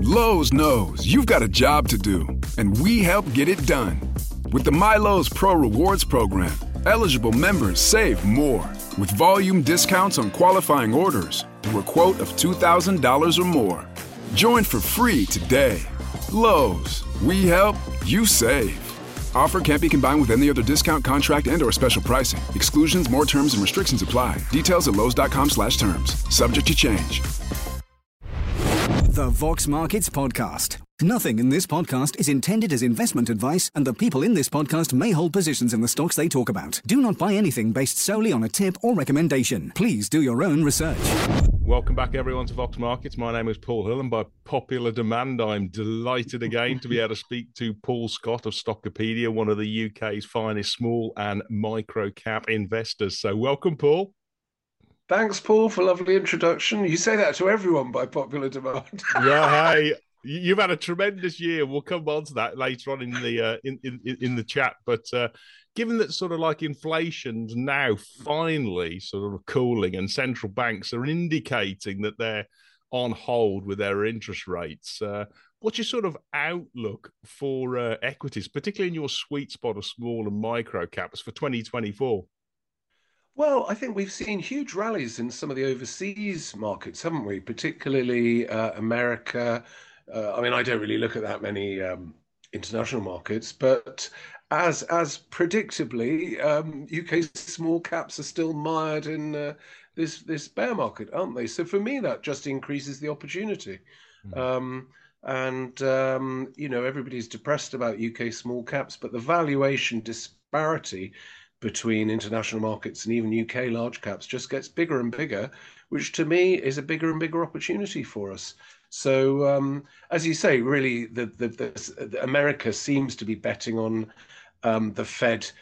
Lowe's knows you've got a job to do, and we help get it done. With the MyLowe's Pro Rewards program, eligible members save more with volume discounts on qualifying orders through a quote of $2,000 or more. Join for free today. Lowe's, we help, you save. Offer can't be combined with any other discount, contract, and/or special pricing. Exclusions, more terms, and restrictions apply. Details at lowes.com/terms. Subject to change. The Vox Markets Podcast. Nothing in this podcast is intended as investment advice, and the people in this podcast may hold positions in the stocks they talk about. Do not buy anything based solely on a tip or recommendation. Please do your own research. Welcome back, everyone, to Vox Markets. My name is Paul Hill, and by popular demand, I'm delighted again to be able to speak to Paul Scott of Stockopedia, one of the UK's finest small and micro cap investors. So welcome, Paul. Thanks, Paul, for a lovely introduction. You say that to everyone by popular demand. Yeah, hey, you've had a tremendous year. We'll come on to that later on in the chat. But given that sort of like inflation's now finally sort of cooling and central banks are indicating that they're on hold with their interest rates, what's your sort of outlook for equities, particularly in your sweet spot of small and micro caps for 2024? Well, I think we've seen huge rallies in some of the overseas markets, haven't we? Particularly America. I mean, I don't really look at that many international markets, but as predictably, UK small caps are still mired in this bear market, aren't they? So for me, that just increases the opportunity. Everybody's depressed about UK small caps, but the valuation disparity between international markets and even UK large caps just gets bigger and bigger, which to me is a bigger and bigger opportunity for us. So, as you say, really, the America seems to be betting on the Fed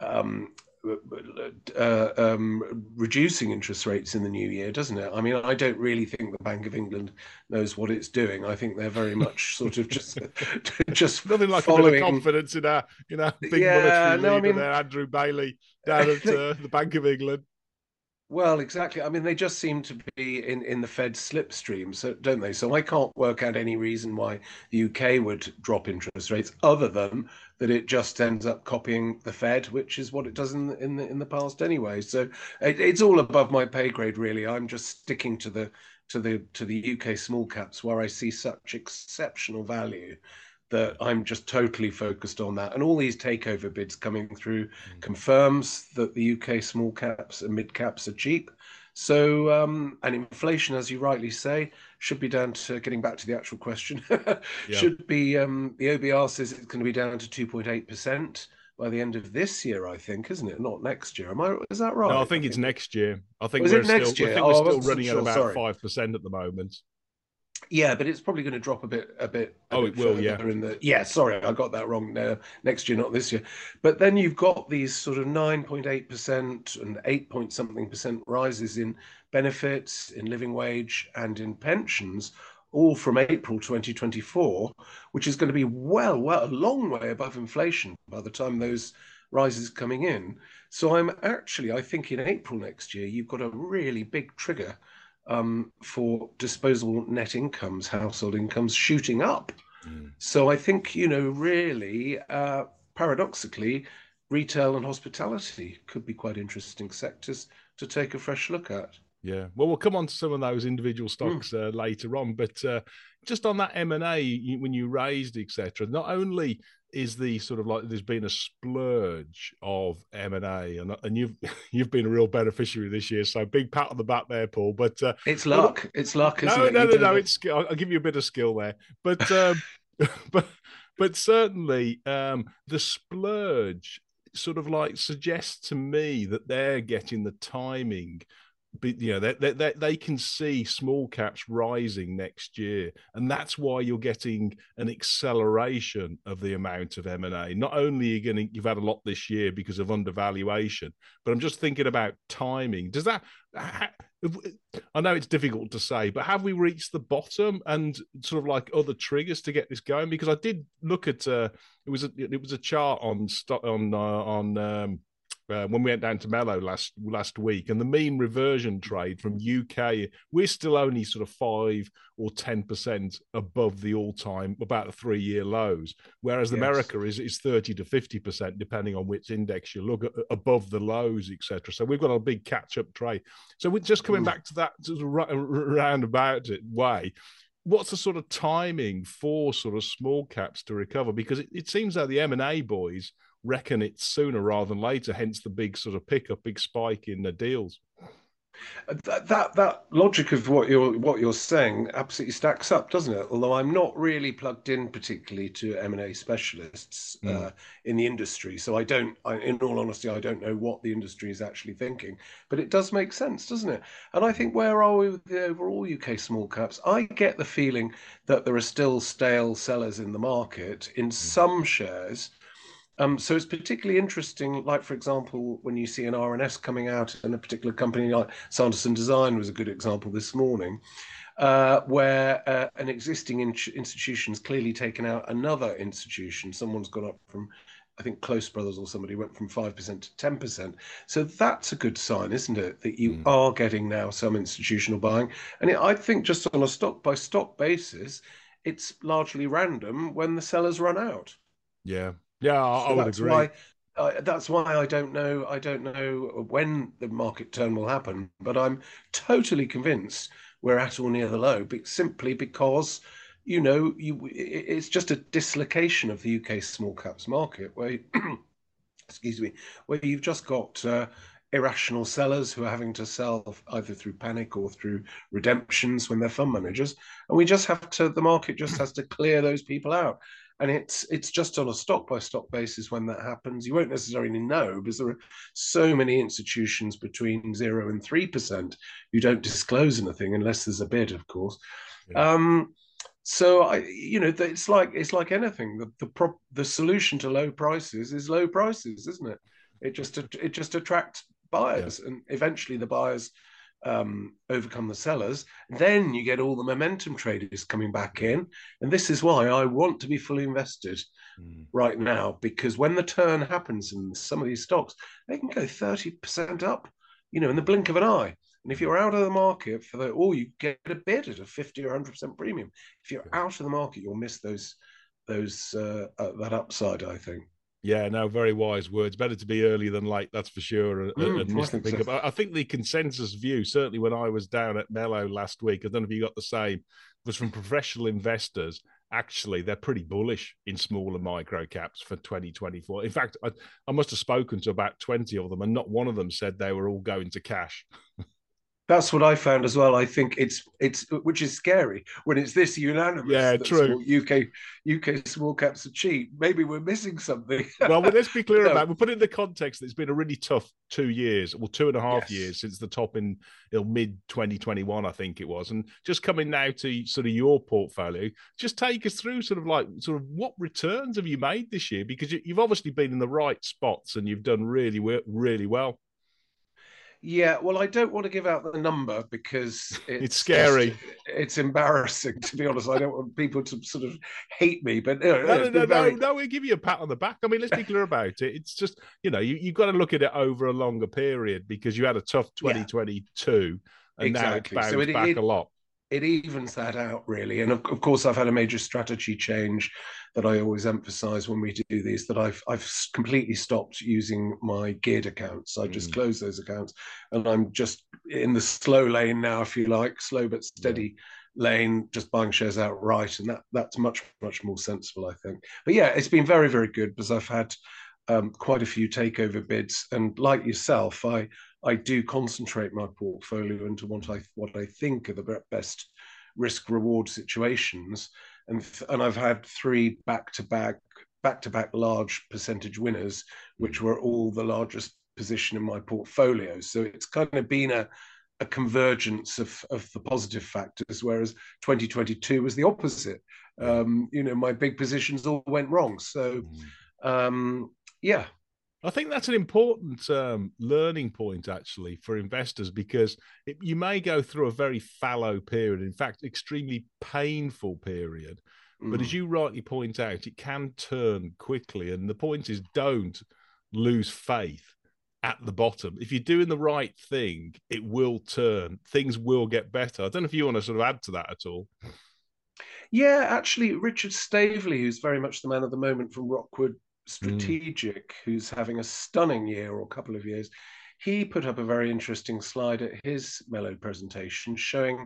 reducing interest rates in the new year, doesn't it? I mean, I don't really think the Bank of England knows what it's doing. I think they're very much sort of just nothing like following... a bit of confidence in our big monetary leader there, Andrew Bailey, down at the Bank of England. Well, exactly. I mean, they just seem to be in the Fed slipstream, so don't they? So I can't work out any reason why the UK would drop interest rates, other than that it just ends up copying the Fed, which is what it does in the past anyway. So it's all above my pay grade, really. I'm just sticking to the UK small caps, where I see such exceptional value that I'm just totally focused on that. And all these takeover bids coming through confirms that the UK small caps and mid caps are cheap. So, and inflation, as you rightly say, should be down to, getting back to the actual question, should be, the OBR says it's going to be down to 2.8% by the end of this year, I think, isn't it? Not next year. Is that right? No, I think it's next year. I think we're still running at about 5% at the moment. Yeah, but it's probably going to drop a bit. Oh, it will, yeah. Sorry, I got that wrong. Next year, not this year. But then you've got these sort of 9.8% and 8-point-something% rises in benefits, in living wage, and in pensions, all from April 2024, which is going to be well, a long way above inflation by the time those rises coming in. So I think in April next year, you've got a really big trigger for disposable net incomes, household incomes shooting up. So I think, really, paradoxically, retail and hospitality could be quite interesting sectors to take a fresh look at. Yeah, well, we'll come on to some of those individual stocks later on, but just on that M&A, when you raised, etc., not only is the sort of like there's been a splurge of M&A, and you've been a real beneficiary this year, so big pat on the back there, Paul. But it's luck, isn't it? No, it's skill. I'll give you a bit of skill there, but but certainly the splurge sort of like suggests to me that they're getting the timing. But, they can see small caps rising next year, and that's why you're getting an acceleration of the amount of M&A. Not only you've had a lot this year because of undervaluation, but I'm just thinking about timing. Does that? I know it's difficult to say, but have we reached the bottom and sort of like other triggers to get this going? Because I did look at it was a chart on when we went down to Mellow last week, and the mean reversion trade from UK, we're still only sort of 5 or 10% above the all-time, about the 3-year lows, whereas America is 30 to 50%, depending on which index you look at, above the lows, etc. So we've got a big catch-up trade. So we're just coming back to that sort of roundabout way. What's the sort of timing for sort of small caps to recover? Because it seems that the M&A boys reckon it's sooner rather than later, hence the big sort of pickup, big spike in the deals. That logic of what you're saying absolutely stacks up, doesn't it? Although I'm not really plugged in particularly to M&A specialists in the industry, so in all honesty, I don't know what the industry is actually thinking. But it does make sense, doesn't it? And I think, where are we with the overall UK small caps? I get the feeling that there are still stale sellers in the market in some shares. So it's particularly interesting, like, for example, when you see an RNS coming out in a particular company, like Sanderson Design was a good example this morning, where an existing institution's clearly taken out another institution. Someone's gone up from, I think, Close Brothers or somebody went from 5% to 10%. So that's a good sign, isn't it? That you are getting now some institutional buying. And I think just on a stock by stock basis, it's largely random when the sellers run out. Yeah. Yeah, I would agree. That's why I don't know. I don't know when the market turn will happen, but I'm totally convinced we're at or near the low, simply because, it's just a dislocation of the UK small caps market where, excuse me, where you've just got irrational sellers who are having to sell either through panic or through redemptions when they're fund managers, and the market just has to clear those people out. And it's just on a stock by stock basis when that happens. You won't necessarily know, because there are so many institutions between 0 and 3% who don't disclose anything unless there's a bid, of course. Yeah. So it's like anything. The solution to low prices is low prices, isn't it? It just attracts buyers, and eventually the buyers overcome the sellers. Then you get all the momentum traders coming back in, and this is why I want to be fully invested right now, because when the turn happens in some of these stocks, they can go 30% up, in the blink of an eye. And if you're out of the market or you get a bid at a 50 or 100% premium, if you're out of the market, you'll miss that upside, I think. Yeah, no, very wise words. Better to be early than late, that's for sure. I think the consensus view, certainly when I was down at Mellow last week, I don't know if you got the same, was from professional investors. Actually, they're pretty bullish in smaller micro caps for 2024. In fact, I must have spoken to about 20 of them, and not one of them said they were all going to cash. That's what I found as well. I think it's which is scary when it's this unanimous. Yeah, true. UK small caps are cheap. Maybe we're missing something. Well, let's be clear about it. We'll put it in the context that it's been a really tough 2 years, 2.5 years since the top in mid 2021, I think it was. And just coming now to sort of your portfolio, just take us through sort of what returns have you made this year? Because you've obviously been in the right spots and you've done really, really well. Yeah, well, I don't want to give out the number because it's scary. It's embarrassing, to be honest. I don't want people to sort of hate me, but no, we'll give you a pat on the back. I mean, let's be clear about it. It's just, you've got to look at it over a longer period, because you had a tough 2022 and now it's bounced back a lot. It evens that out, really. And of course, I've had a major strategy change that I always emphasize when we do these, that I've completely stopped using my geared accounts. I just close those accounts, and I'm just in the slow lane now, if you like, slow but steady lane, just buying shares outright. And that's much, much more sensible, I think. But yeah, it's been very, very good, because I've had quite a few takeover bids. And like yourself, I do concentrate my portfolio into what I think are the best risk reward situations, and I've had 3 back-to-back large percentage winners, which were all the largest position in my portfolio. So it's kind of been a convergence of the positive factors, whereas 2022 was the opposite. My big positions all went wrong. So yeah. I think that's an important learning point, actually, for investors, because you may go through a very fallow period, in fact, extremely painful period. But as you rightly point out, it can turn quickly. And the point is, don't lose faith at the bottom. If you're doing the right thing, it will turn. Things will get better. I don't know if you want to sort of add to that at all. Yeah, actually, Richard Staveley, who's very much the man of the moment from Rockwood Strategic, who's having a stunning year or a couple of years, he put up a very interesting slide at his Mello presentation showing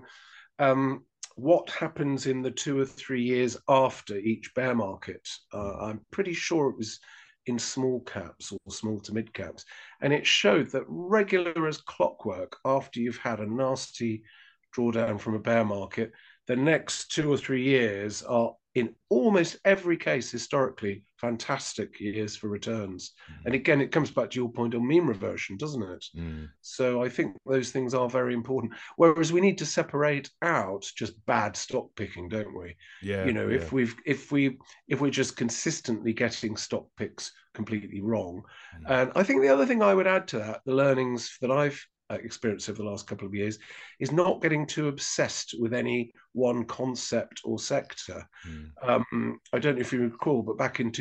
what happens in the 2 or 3 years after each bear market. I'm pretty sure it was in small caps or small to mid caps. And it showed that regular as clockwork, after you've had a nasty drawdown from a bear market, the next 2 or 3 years are, in almost every case historically, fantastic years for returns. And again, it comes back to your point on mean reversion, doesn't it? So I think those things are very important. Whereas we need to separate out just bad stock picking, don't we? Yeah. You know, if we're just consistently getting stock picks completely wrong. And I think the other thing I would add to that, the learnings that I've experience over the last couple of years, is not getting too obsessed with any one concept or sector. I don't know if you recall, but back in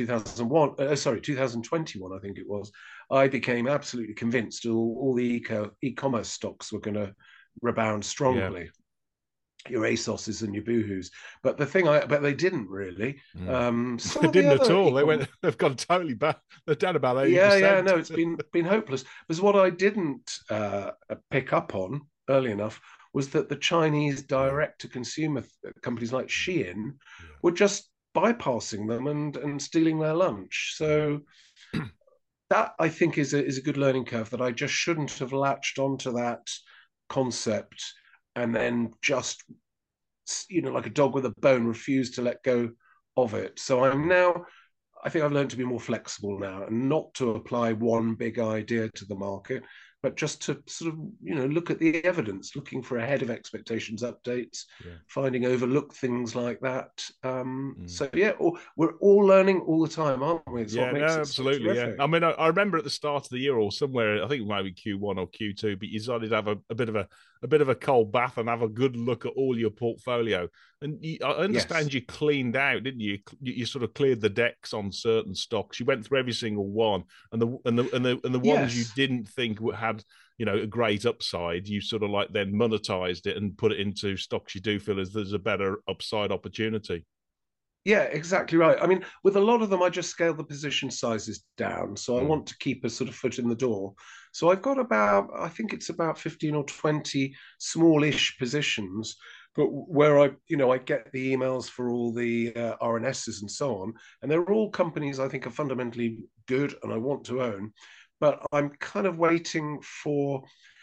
2021, I think it was, I became absolutely convinced all the e-commerce stocks were going to rebound strongly. Yeah. Your ASOSs and your Boohoo's, but they didn't really. They didn't at all. They've gone totally back. They're down about 80%. Yeah. No, it's been hopeless. Because what I didn't pick up on early enough was that the Chinese direct-to-consumer companies like Shein were just bypassing them and stealing their lunch. So that, I think, is a good learning curve, that I just shouldn't have latched onto that concept and then just, like a dog with a bone, refused to let go of it. So I think I've learned to be more flexible now, and not to apply one big idea to the market, but just to sort of, look at the evidence, looking for ahead of expectations updates, finding overlooked things like that. So we're all learning all the time, aren't we? It's absolutely. Yeah. I mean, I remember at the start of the year or somewhere, I think it might be Q1 or Q2, but you decided to have a bit of a cold bath and have a good look at all your portfolio. And I understand you cleaned out, didn't you? You sort of cleared the decks on certain stocks. You went through every single one, and the ones you didn't think had a great upside, you sort of like then monetized it and put it into stocks you do feel as there's a better upside opportunity. Yeah, exactly right. I mean, with a lot of them, I just scaled the position sizes down. So I want to keep a sort of foot in the door. So I've got I think it's about 15 or 20 smallish positions, but where I get the emails for all the RNSs and so on. And they're all companies I think are fundamentally good and I want to own. But I'm kind of waiting for,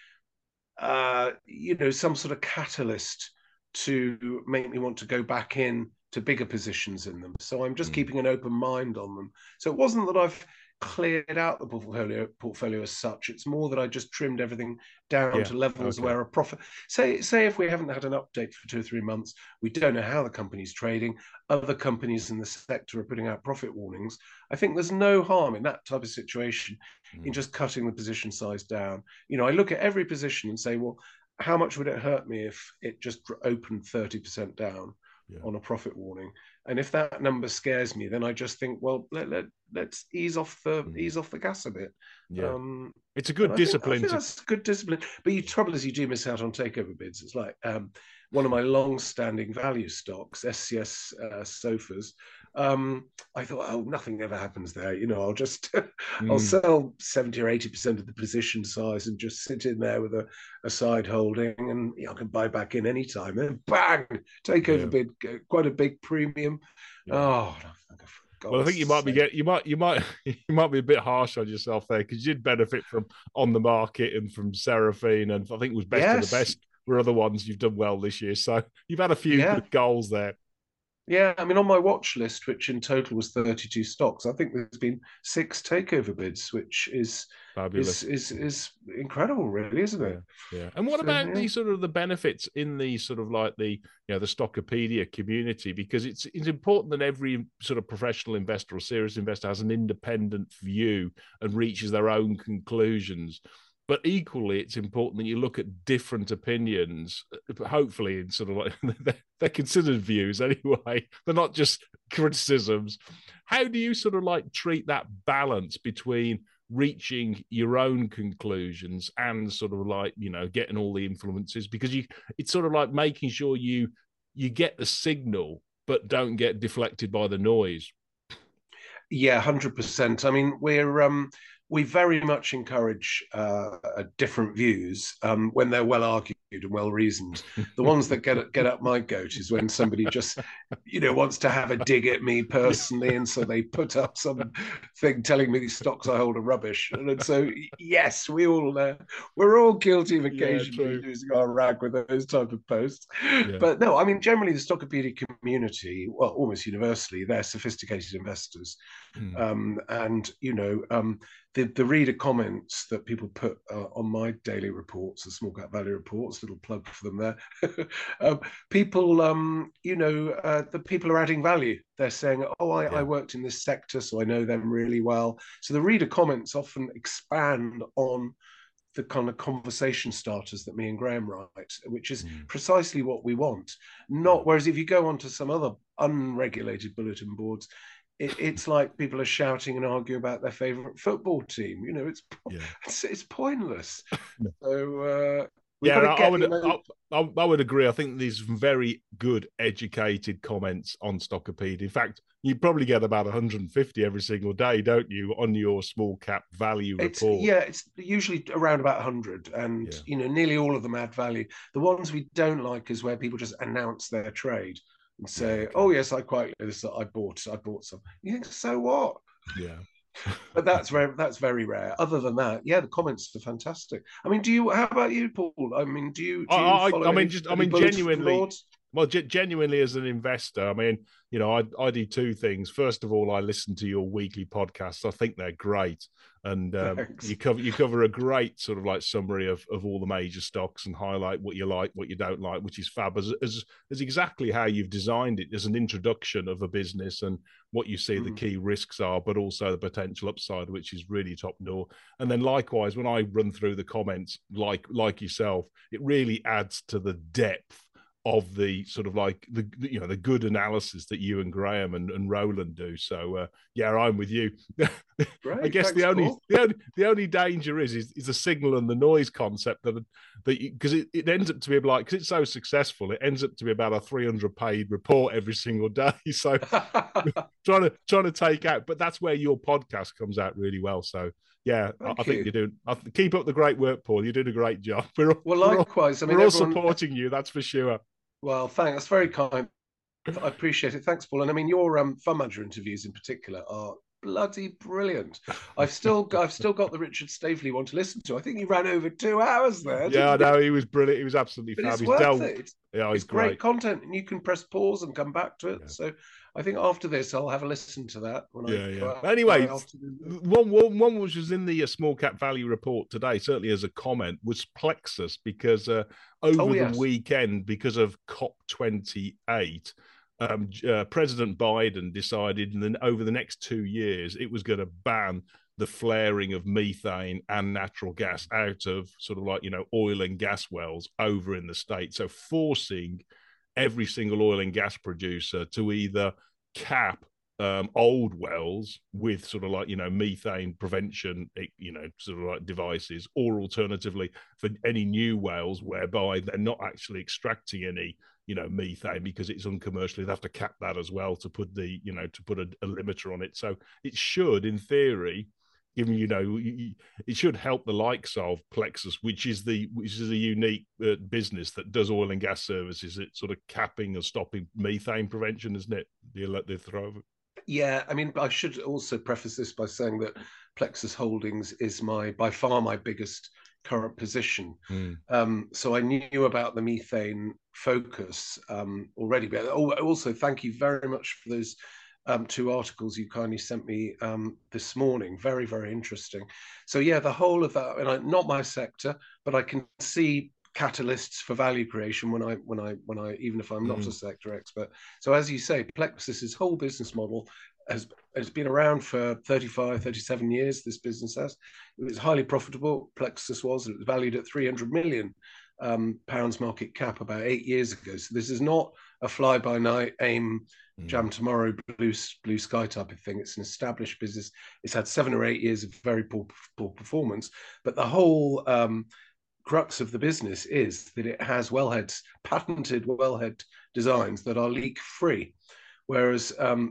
some sort of catalyst to make me want to go back in to bigger positions in them. So I'm just keeping an open mind on them. So it wasn't that I've cleared out the portfolio as such. It's more that I just trimmed everything down to levels where a profit. Say if we haven't had an update for 2 or 3 months, we don't know how the company's trading. Other companies in the sector are putting out profit warnings. I think there's no harm in that type of situation in just cutting the position size down. I look at every position and say, well, how much would it hurt me if it just opened 30% down on a profit warning? And if that number scares me, then I just think, well, let's ease off the gas a bit. It's a good discipline. I think that's good discipline. But the trouble is, you do miss out on takeover bids. It's like one of my long-standing value stocks, SCS Sofas. I thought, nothing ever happens there. I'll just I'll sell 70 or 80% of the position size and just sit in there with a side holding, and I can buy back in any time. And bang, takeover bid, quite a big premium. Oh, God, well, I think you might be a bit harsh on yourself there, because you did benefit from On the Market and from Seraphine, and I think it was best of the best were other ones you've done well this year. So you've had a few good goals there. Yeah, I mean, on my watch list, which in total was 32 stocks, I think there's been 6 takeover bids, which is fabulous. Is incredible, really, isn't it? Yeah. And what about the sort of the benefits in the sort of like the the Stockopedia community? Because it's important that every sort of professional investor or serious investor has an independent view and reaches their own conclusions. But equally, it's important that you look at different opinions, hopefully in sort of like they're considered views anyway. They're not just criticisms. How do you sort of like treat that balance between reaching your own conclusions and sort of like, getting all the influences, because it's sort of like making sure you get the signal but don't get deflected by the noise. Yeah, 100%. I mean, we very much encourage different views when they're well argued and well reasoned. The ones that get up my goat is when somebody just, wants to have a dig at me personally, and so they put up some thing telling me these stocks I hold are rubbish. And so, yes, we're all guilty of occasionally using our rag with those type of posts. Yeah. But no, I mean, generally the Stockopedia community, well, almost universally, they're sophisticated investors. The reader comments that people put on my daily reports, the small cap value reports, little plug for them there. People, the people are adding value. They're saying, I worked in this sector, so I know them really well. So the reader comments often expand on the kind of conversation starters that me and Graham write, which is precisely what we want. Whereas if you go onto some other unregulated bulletin boards, it's like people are shouting and arguing about their favorite football team. It's pointless. So I would agree. I think these very good, educated comments on Stockopedia. In fact, you probably get about 150 every single day, don't you, on your small cap value report? It's usually around about 100, and nearly all of them add value. The ones we don't like is where people just announce their trade and say, "Oh yes, I quite like this. I bought some." You think, so what? Yeah. But that's very rare. Other than that, the comments are fantastic. I mean, how about you, Paul? I mean, do you follow genuinely. Well, genuinely, as an investor, I mean, I do two things. First of all, I listen to your weekly podcasts. I think they're great, and you cover a great sort of like summary of all the major stocks and highlight what you like, what you don't like, which is fab. As exactly how you've designed it as an introduction of a business and what you see the key risks are, but also the potential upside, which is really top notch. And then likewise, when I run through the comments, like yourself, it really adds to the depth of the sort of like the good analysis that you and Graham and Roland do. So I'm with you. Great, I guess the only danger is the signal and the noise concept that because it ends up to be like, because it's so successful, it ends up to be about a 300-page report every single day. So trying to take out, but that's where your podcast comes out really well. So I think you're doing. Keep up the great work, Paul. You're doing a great job. Likewise. We're all supporting you. That's for sure. Well, thanks. That's very kind. I appreciate it. Thanks, Paul. And I mean, your fund manager interviews in particular are bloody brilliant. I've still got the Richard Staveley one to listen to. I think he ran over 2 hours there. Yeah, I know. He was brilliant. He was absolutely fab. It's worth it. He's great content, and you can press pause and come back to it. Yeah. So I think after this, I'll have a listen to that. Anyway, one which was in the small cap value report today, certainly as a comment, was Plexus, because over the weekend, because of COP28, President Biden decided that over the next 2 years, it was going to ban the flaring of methane and natural gas out of sort of like, oil and gas wells over in the state. So forcing every single oil and gas producer to either cap old wells with sort of like, methane prevention, sort of like devices, or alternatively for any new wells whereby they're not actually extracting any, methane because it's uncommercial. They have to cap that as well to put a limiter on it. So it should, in theory, given it should help the likes of Plexus, which is a unique business that does oil and gas services. It's sort of capping and stopping methane prevention, isn't it? The throw of it. Yeah, I mean, I should also preface this by saying that Plexus Holdings is by far my biggest current position. So I knew about the methane focus already. But also, thank you very much for those 2 articles you kindly sent me this morning. Very, very interesting. So the whole of that, and not my sector, but I can see catalysts for value creation when I even if I'm not a sector expert. So as you say, Plexus's whole business model has been around for 35-37 years. This business it was highly profitable. Plexus was valued at 300 million pounds market cap about 8 years ago. So this is not a fly-by-night AIM jam Mm. tomorrow, blue sky type of thing. It's an established business. It's had 7 or 8 years of very poor performance, but the whole crux of the business is that it has patented wellhead designs that are leak free, whereas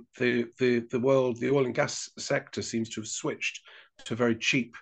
the oil and gas sector seems to have switched to very cheap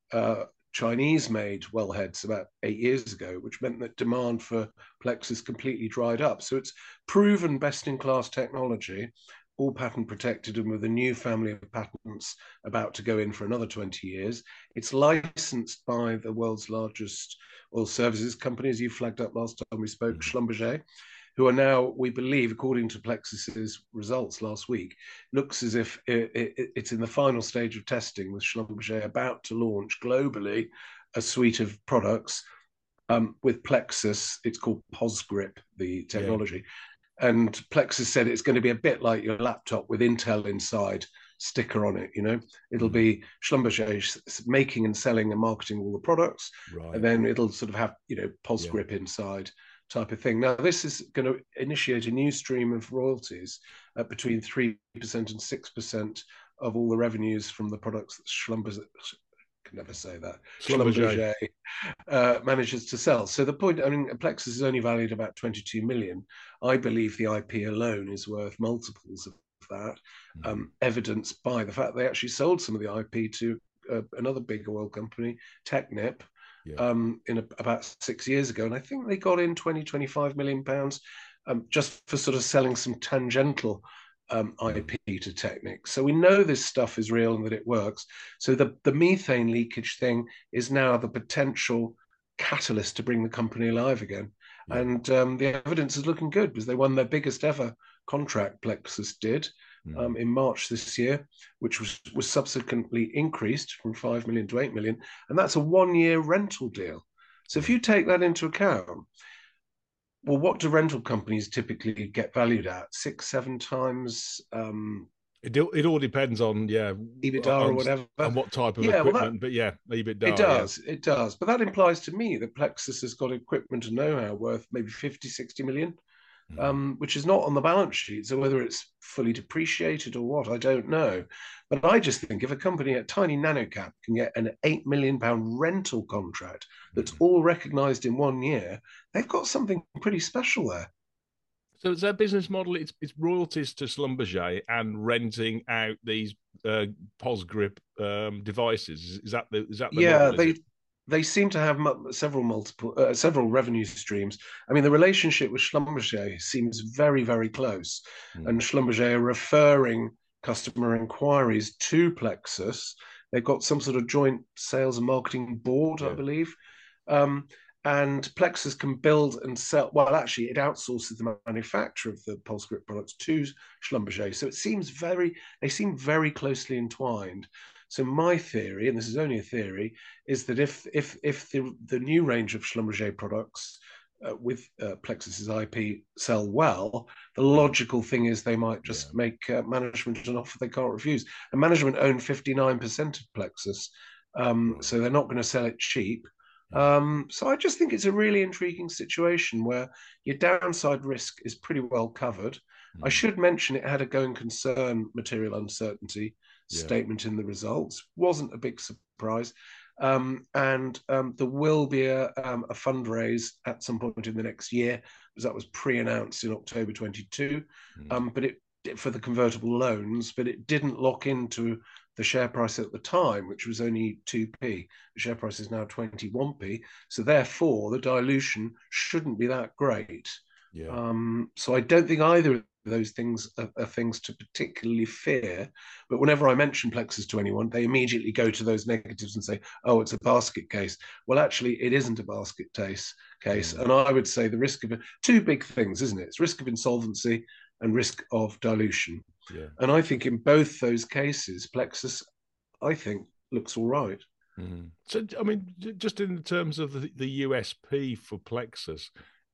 Chinese-made wellheads about 8 years ago, which meant that demand for Plexus completely dried up. So it's proven best-in-class technology, all patent protected, and with a new family of patents about to go in for another 20 years. It's licensed by the world's largest oil services company, as you flagged up last time we spoke, Schlumberger, who are now, we believe, according to Plexus's results last week, looks as if it's in the final stage of testing, with Schlumberger about to launch globally a suite of products with Plexus. It's called POSGRIP, the technology. Yeah. And Plexus said it's going to be a bit like your laptop with Intel inside, sticker on it, you know. It'll be Schlumberger making and selling and marketing all the products, right. And then it'll sort of have, you know, POSGRIP inside type of thing. Now, this is going to initiate a new stream of royalties at between 3% and 6% of all the revenues from the products that Schlumberger, can never say that, Schlumberger manages to sell. So the point, I mean, Plexus is only valued about 22 million. I believe the IP alone is worth multiples of that, evidenced by the fact they actually sold some of the IP to another big oil company, Technip, about 6 years ago. And I think they got in 25 million pounds just for sort of selling some tangential IP to Technip. So we know this stuff is real and that it works. So the methane leakage thing is now the potential catalyst to bring the company alive again. Yeah. And the evidence is looking good because they won their biggest ever contract, Plexus did, in March this year, which was subsequently increased from 5 million to 8 million. And that's a 1-year rental deal. So if you take that into account, well, what do rental companies typically get valued at? 6-7 times? It all depends on, EBITDA or whatever. On what type of equipment, but EBITDA. It does. But that implies to me that Plexus has got equipment and know-how worth maybe 50, 60 million. Which is not on the balance sheet. So whether it's fully depreciated or what, I don't know. But I just think if a company at tiny nanocap can get an £8 million rental contract that's all recognised in 1 year, they've got something pretty special there. So it's their business model. It's royalties to Schlumberger and renting out these POSGRIP devices. Is that the model? They seem to have several revenue streams. I mean, the relationship with Schlumberger seems very, very close. And Schlumberger are referring customer inquiries to Plexus. They've got some sort of joint sales and marketing board, I believe. And Plexus can build and sell. Well, actually, it outsources the manufacture of the POSGRIP products to Schlumberger. So they seem very closely entwined. So my theory, and this is only a theory, is that if the new range of Schlumberger products with Plexus's IP sell well, the logical thing is they might just make management an offer they can't refuse. And management own 59% of Plexus, so they're not going to sell it cheap. So I just think it's a really intriguing situation where your downside risk is pretty well covered. I should mention it had a going concern material uncertainty statement in the results. Wasn't a big surprise. And there will be a fundraise at some point in the next year, because that was pre-announced in October 22, but it for the convertible loans, but it didn't lock into the share price at the time, which was only 2p. The share price is now 21p. So therefore, the dilution shouldn't be that great. So I don't think either of those things are things to particularly fear. But whenever I mention Plexus to anyone, they immediately go to those negatives and say, oh, it's a basket case. Well, actually, it isn't a basket case. And I would say the risk of two big things, isn't it? It's risk of insolvency and risk of dilution. And I think in both those cases, Plexus, I think, looks all right. So, I mean, just in terms of the USP for Plexus,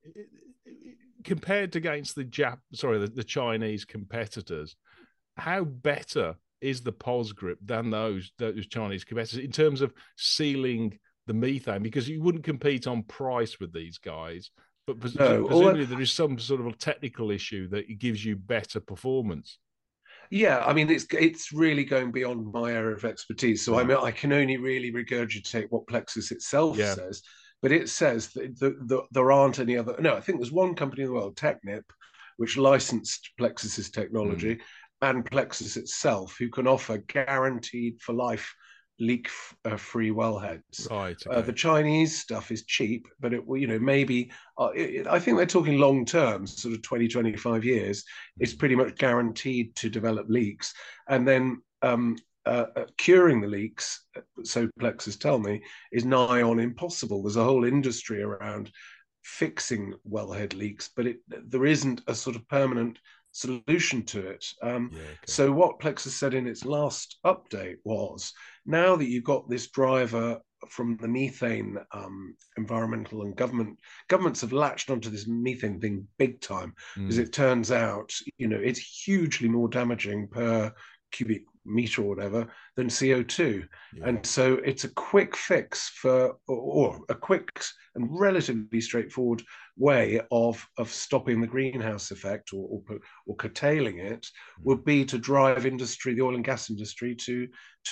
compared against the Chinese competitors, how better is the POSGRIP than those Chinese competitors in terms of sealing the methane? Because you wouldn't compete on price with these guys, But No, presumably there is some sort of a technical issue that it gives you better performance. yeah, I mean, it's really going beyond my area of expertise. So I Right. mean, I can only really regurgitate what Plexus itself Yeah. says, but it says that there aren't any other. No, I think there's one company in the world, Technip, which licensed Plexus's Mm. technology, and Plexus itself, who can offer guaranteed for life leak-free wellheads. Right. The Okay. Chinese stuff is cheap, but it will, maybe I think they're talking long term, sort of 20, 25 years. It's Mm. pretty much guaranteed to develop leaks. And then curing the leaks, so Plexus tell me, is nigh on impossible. There's a whole industry around fixing wellhead leaks, but there isn't a sort of permanent solution to it. Yeah. Okay. So what Plexus said in its last update was, now that you've got this driver from the methane environmental and governments have latched onto this methane thing big time, because Mm. it turns out, it's hugely more damaging per cubic meter or whatever than CO2. Yeah. And so it's a quick fix or a quick and relatively straightforward way of stopping the greenhouse effect or curtailing it would be to drive the oil and gas industry, to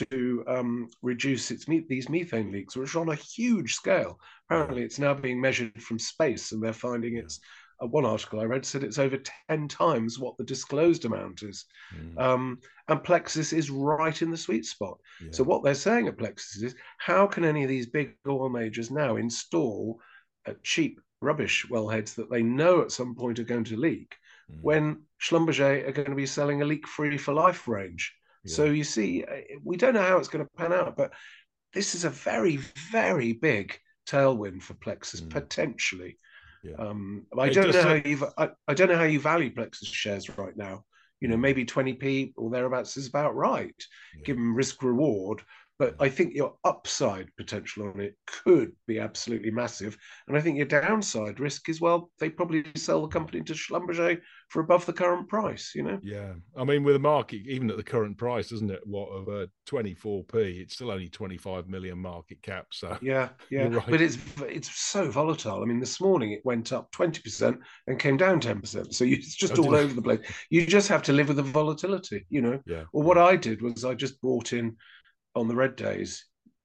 reduce these methane leaks, which are on a huge scale. Apparently, it's now being measured from space, and they're finding Yeah. it's. One article I read said it's over 10 times what the disclosed amount is. Mm. And Plexus is right in the sweet spot. Yeah. So what they're saying at Plexus is, how can any of these big oil majors now install cheap rubbish wellheads that they know at some point are going to leak, when Schlumberger are going to be selling a leak-free for life range? Yeah. So you see, we don't know how it's going to pan out, but this is a very, very big tailwind for Plexus potentially. Yeah. I don't know I don't know how you value Plexus shares right now. Maybe 20p or thereabouts is about right, given risk reward. But I think your upside potential on it could be absolutely massive. And I think your downside risk is, well, they probably sell the company to Schlumberger for above the current price, Yeah. I mean, with the market, even at the current price, isn't it, what, of 24p, it's still only 25 million market cap. So yeah. you're right. But it's so volatile. I mean, this morning it went up 20% and came down 10%. So it's just all over the place. You just have to live with the volatility, Yeah. Well, what I did was I just bought in on the red days,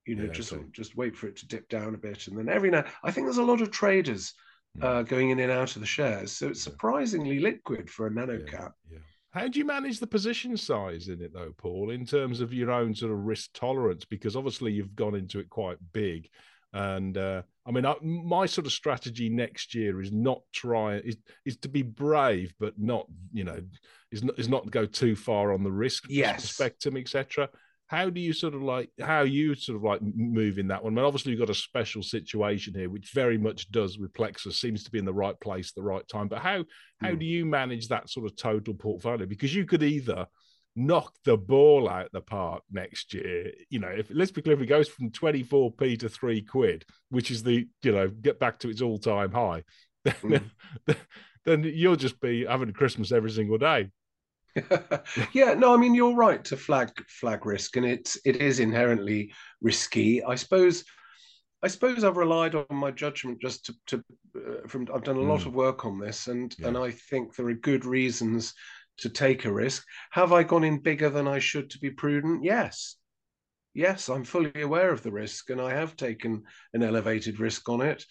just wait for it to dip down a bit. And then every now, I think there's a lot of traders going in and out of the shares. So it's surprisingly liquid for a nano cap. Yeah. How do you manage the position size in it, though, Paul, in terms of your own sort of risk tolerance? Because obviously you've gone into it quite big. And I mean, my sort of strategy next year is is to be brave, but not, is not go too far on the risk spectrum, etc. How you sort of like move in that one? I mean, obviously, you've got a special situation here, which very much does with Plexus, seems to be in the right place at the right time. But how do you manage that sort of total portfolio? Because you could either knock the ball out the park next year, if let's be clear, if it goes from 24p to £3, which is get back to its all-time high, then you'll just be having Christmas every single day. Yeah, no, I mean, you're right to flag risk, and it is inherently risky. I suppose I've relied on my judgment just I've done a lot of work on this, and I think there are good reasons to take a risk. Have I gone in bigger than I should to be prudent? Yes, I'm fully aware of the risk, and I have taken an elevated risk on it.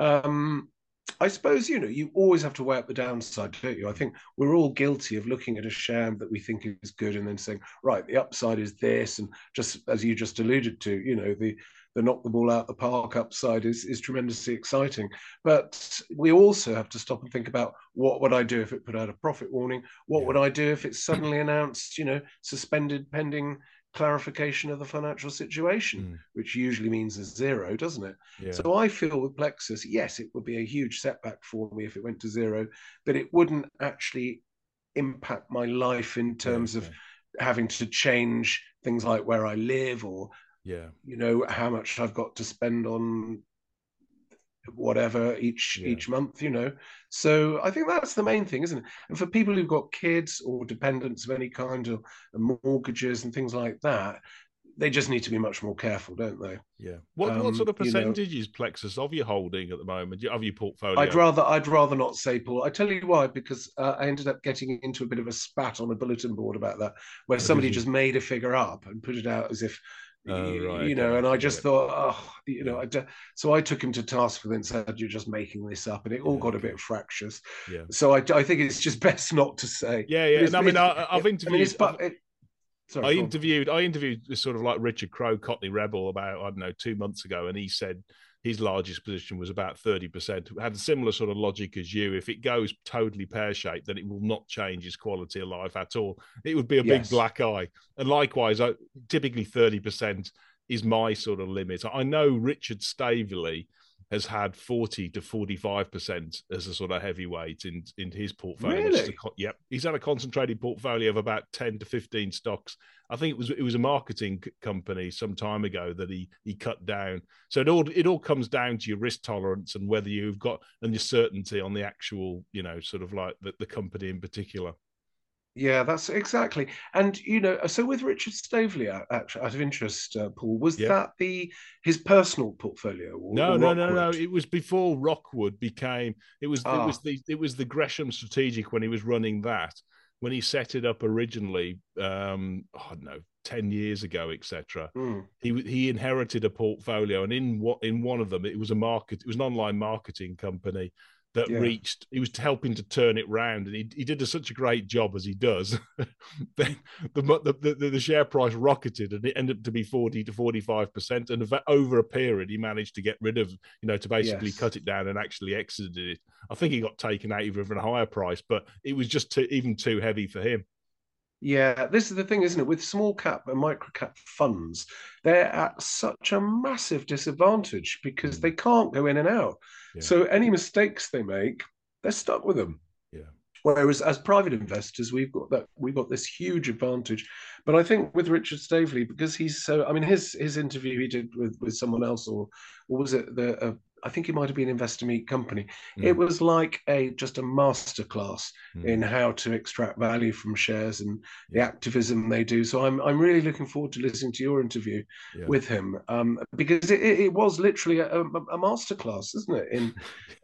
I suppose, you always have to weigh up the downside, don't you? I think we're all guilty of looking at a share that we think is good and then saying, right, the upside is this. And just as you just alluded to, the knock the ball out the park upside is tremendously exciting. But we also have to stop and think about, what would I do if it put out a profit warning? What would I do if it's suddenly announced, suspended pending clarification of the financial situation, which usually means a zero, doesn't it? So I feel with Plexus, yes, it would be a huge setback for me if it went to zero, but it wouldn't actually impact my life in terms of having to change things like where I live or how much I've got to spend on whatever each month, So I think that's the main thing, isn't it? And for people who've got kids or dependents of any kind, or mortgages and things like that, they just need to be much more careful, don't they? Yeah. What sort of percentage is Plexus of your holding at the moment, of your portfolio? I'd rather not say, Paul. I tell you why, because I ended up getting into a bit of a spat on a bulletin board about that, where somebody just made a figure up and put it out as if, and I just thought, so I took him to task for it and said, you're just making this up, and it all got a bit fractious. Yeah. So I think it's just best not to say. Yeah, yeah. I've interviewed. Sorry, I interviewed this sort of like Richard Crowe, Cockney Rebel, about, I don't know, 2 months ago, and he said his largest position was about 30%. Had a similar sort of logic as you. If it goes totally pear-shaped, then it will not change his quality of life at all. It would be a big black eye. And likewise, typically 30% is my sort of limit. I know Richard Staveley has had 40 to 45% as a sort of heavyweight in his portfolio. Really? Yep. He's had a concentrated portfolio of about 10 to 15 stocks. I think it was a marketing company some time ago that he cut down. So it all comes down to your risk tolerance and whether you've got and your certainty on the actual, sort of like the company in particular. Yeah, that's exactly. And, so with Richard Staveley, actually, out of interest, Paul, was that his personal portfolio? No. It was before Rockwood became, it was the Gresham Strategic when he was running that, when he set it up originally, I don't know, 10 years ago, etc. He inherited a portfolio, and in one of them, it was an online marketing company that he was helping to turn it round, and he did such a great job as he does. Then the share price rocketed, and it ended up to be 40 to 45%. And over a period, he managed to get rid of, to basically cut it down and actually exited it. I think he got taken out even for a higher price, but it was just even too heavy for him. Yeah, this is the thing, isn't it? With small cap and micro cap funds, they're at such a massive disadvantage because they can't go in and out. Yeah. So any mistakes they make, they're stuck with them. Yeah. Whereas as private investors, we've got this huge advantage. But I think with Richard Staveley, because he's so, I mean, his interview he did with someone else, or was it I think it might have been Investor Meet Company. It was like just a masterclass in how to extract value from shares and the activism they do. So I'm really looking forward to listening to your interview with him, because it was literally a masterclass, isn't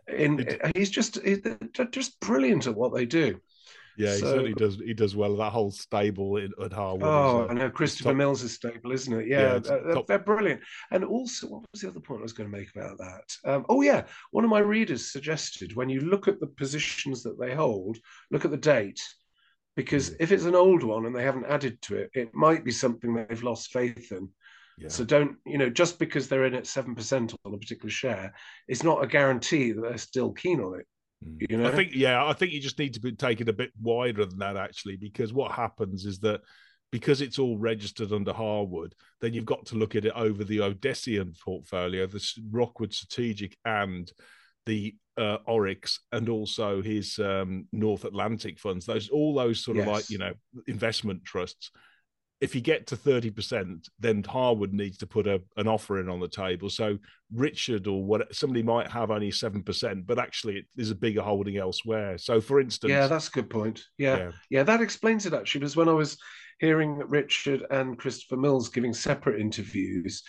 it? He's just brilliant at what they do. Yeah, he certainly does. He does well. That whole stable at Harwood. Oh, I know. Christopher Mills is stable, isn't it? Yeah, they're brilliant. And also, what was the other point I was going to make about that? One of my readers suggested when you look at the positions that they hold, look at the date, because if it's an old one and they haven't added to it, it might be something that they've lost faith in. Yeah. So don't, just because they're in at 7% on a particular share, it's not a guarantee that they're still keen on it. I think you just need to take it a bit wider than that, actually, because what happens is that because it's all registered under Harwood, then you've got to look at it over the Odessian portfolio, the Rockwood Strategic, and the Oryx, and also his North Atlantic funds. All those sort of like investment trusts. If you get to 30%, then Harwood needs to put an offer in on the table. So Richard or somebody might have only 7%, but actually there's a bigger holding elsewhere. So for instance... Yeah, that's a good point. Yeah, that explains it actually, because when I was hearing Richard and Christopher Mills giving separate interviews,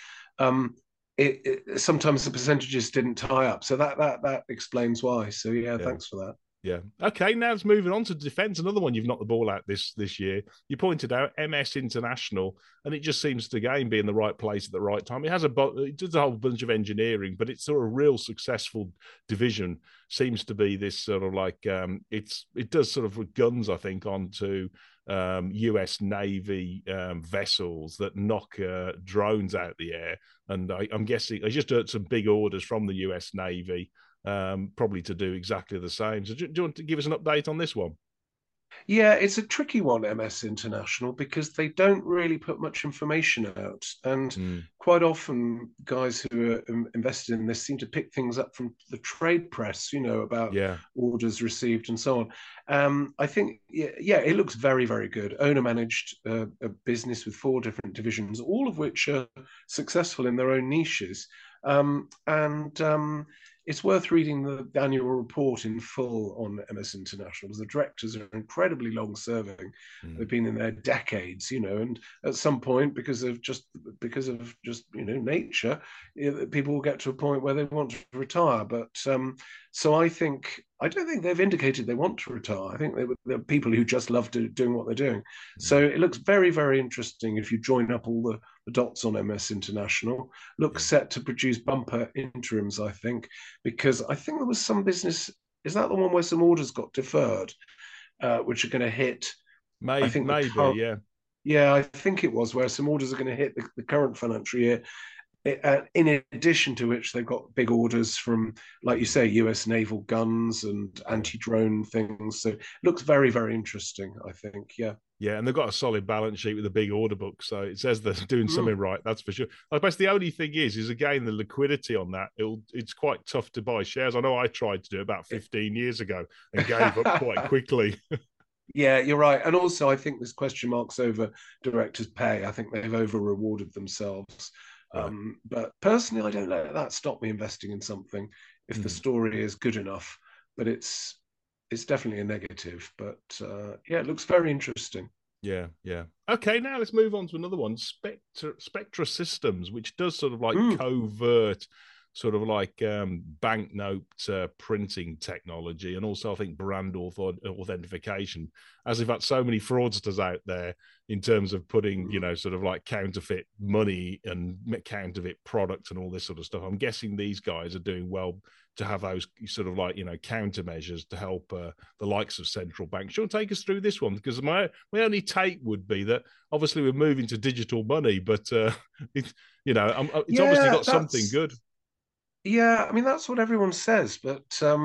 sometimes the percentages didn't tie up. So that explains why. So thanks for that. Yeah. Okay, now it's moving on to defence. Another one you've knocked the ball out this year. You pointed out MS International, and it just seems to, again, be in the right place at the right time. It does a whole bunch of engineering, but it's sort of real successful division. Seems to be this sort of like, it does sort of guns, I think, onto US Navy vessels that knock drones out the air. And I'm guessing, I just heard some big orders from the US Navy, probably to do exactly the same. So do you want to give us an update on this one? Yeah, it's a tricky one, MS International, because they don't really put much information out. And quite often guys who are invested in this seem to pick things up from the trade press, about orders received and so on. I think, it looks very, very good. Owner managed a business with 4 different divisions, all of which are successful in their own niches. it's worth reading the annual report in full on MS International, because the directors are incredibly long serving. They've been in there decades, and at some point, because of just nature, people will get to a point where they want to retire. But so I don't think they've indicated they want to retire. I think they're people who just love doing what they're doing. So it looks very, very interesting if you join up all the dots on MS International. Looks set to produce bumper interims, I think, because I think there was some business. Is that the one where some orders got deferred, which are going to hit? Maybe, I think yeah. Yeah, I think it was, where some orders are going to hit the current financial year. In addition to which, they've got big orders from, like you say, US naval guns and anti-drone things. So it looks very, very interesting, I think. Yeah. Yeah, and they've got a solid balance sheet with a big order book. So it says they're doing something right, that's for sure. I guess the only thing is again, the liquidity on that. It's quite tough to buy shares. I know I tried to do it about 15 years ago and gave up quite quickly. Yeah, you're right. And also, I think there's question marks over directors' pay. I think they've over-rewarded themselves. Right. But personally, I don't let that stop me investing in something if the story is good enough. But it's definitely a negative. But yeah, it looks very interesting. Yeah. Okay, now let's move on to another one, Spectra Systems, which does sort of like covert, sort of like banknote printing technology, and also I think brand authentication, as if had so many fraudsters out there in terms of putting, sort of like counterfeit money and counterfeit products and all this sort of stuff. I'm guessing these guys are doing well to have those sort of like, countermeasures to help the likes of central banks. Shall take us through this one? Because my only take would be that obviously we're moving to digital money, but it's obviously got something good. Yeah, I mean, that's what everyone says, but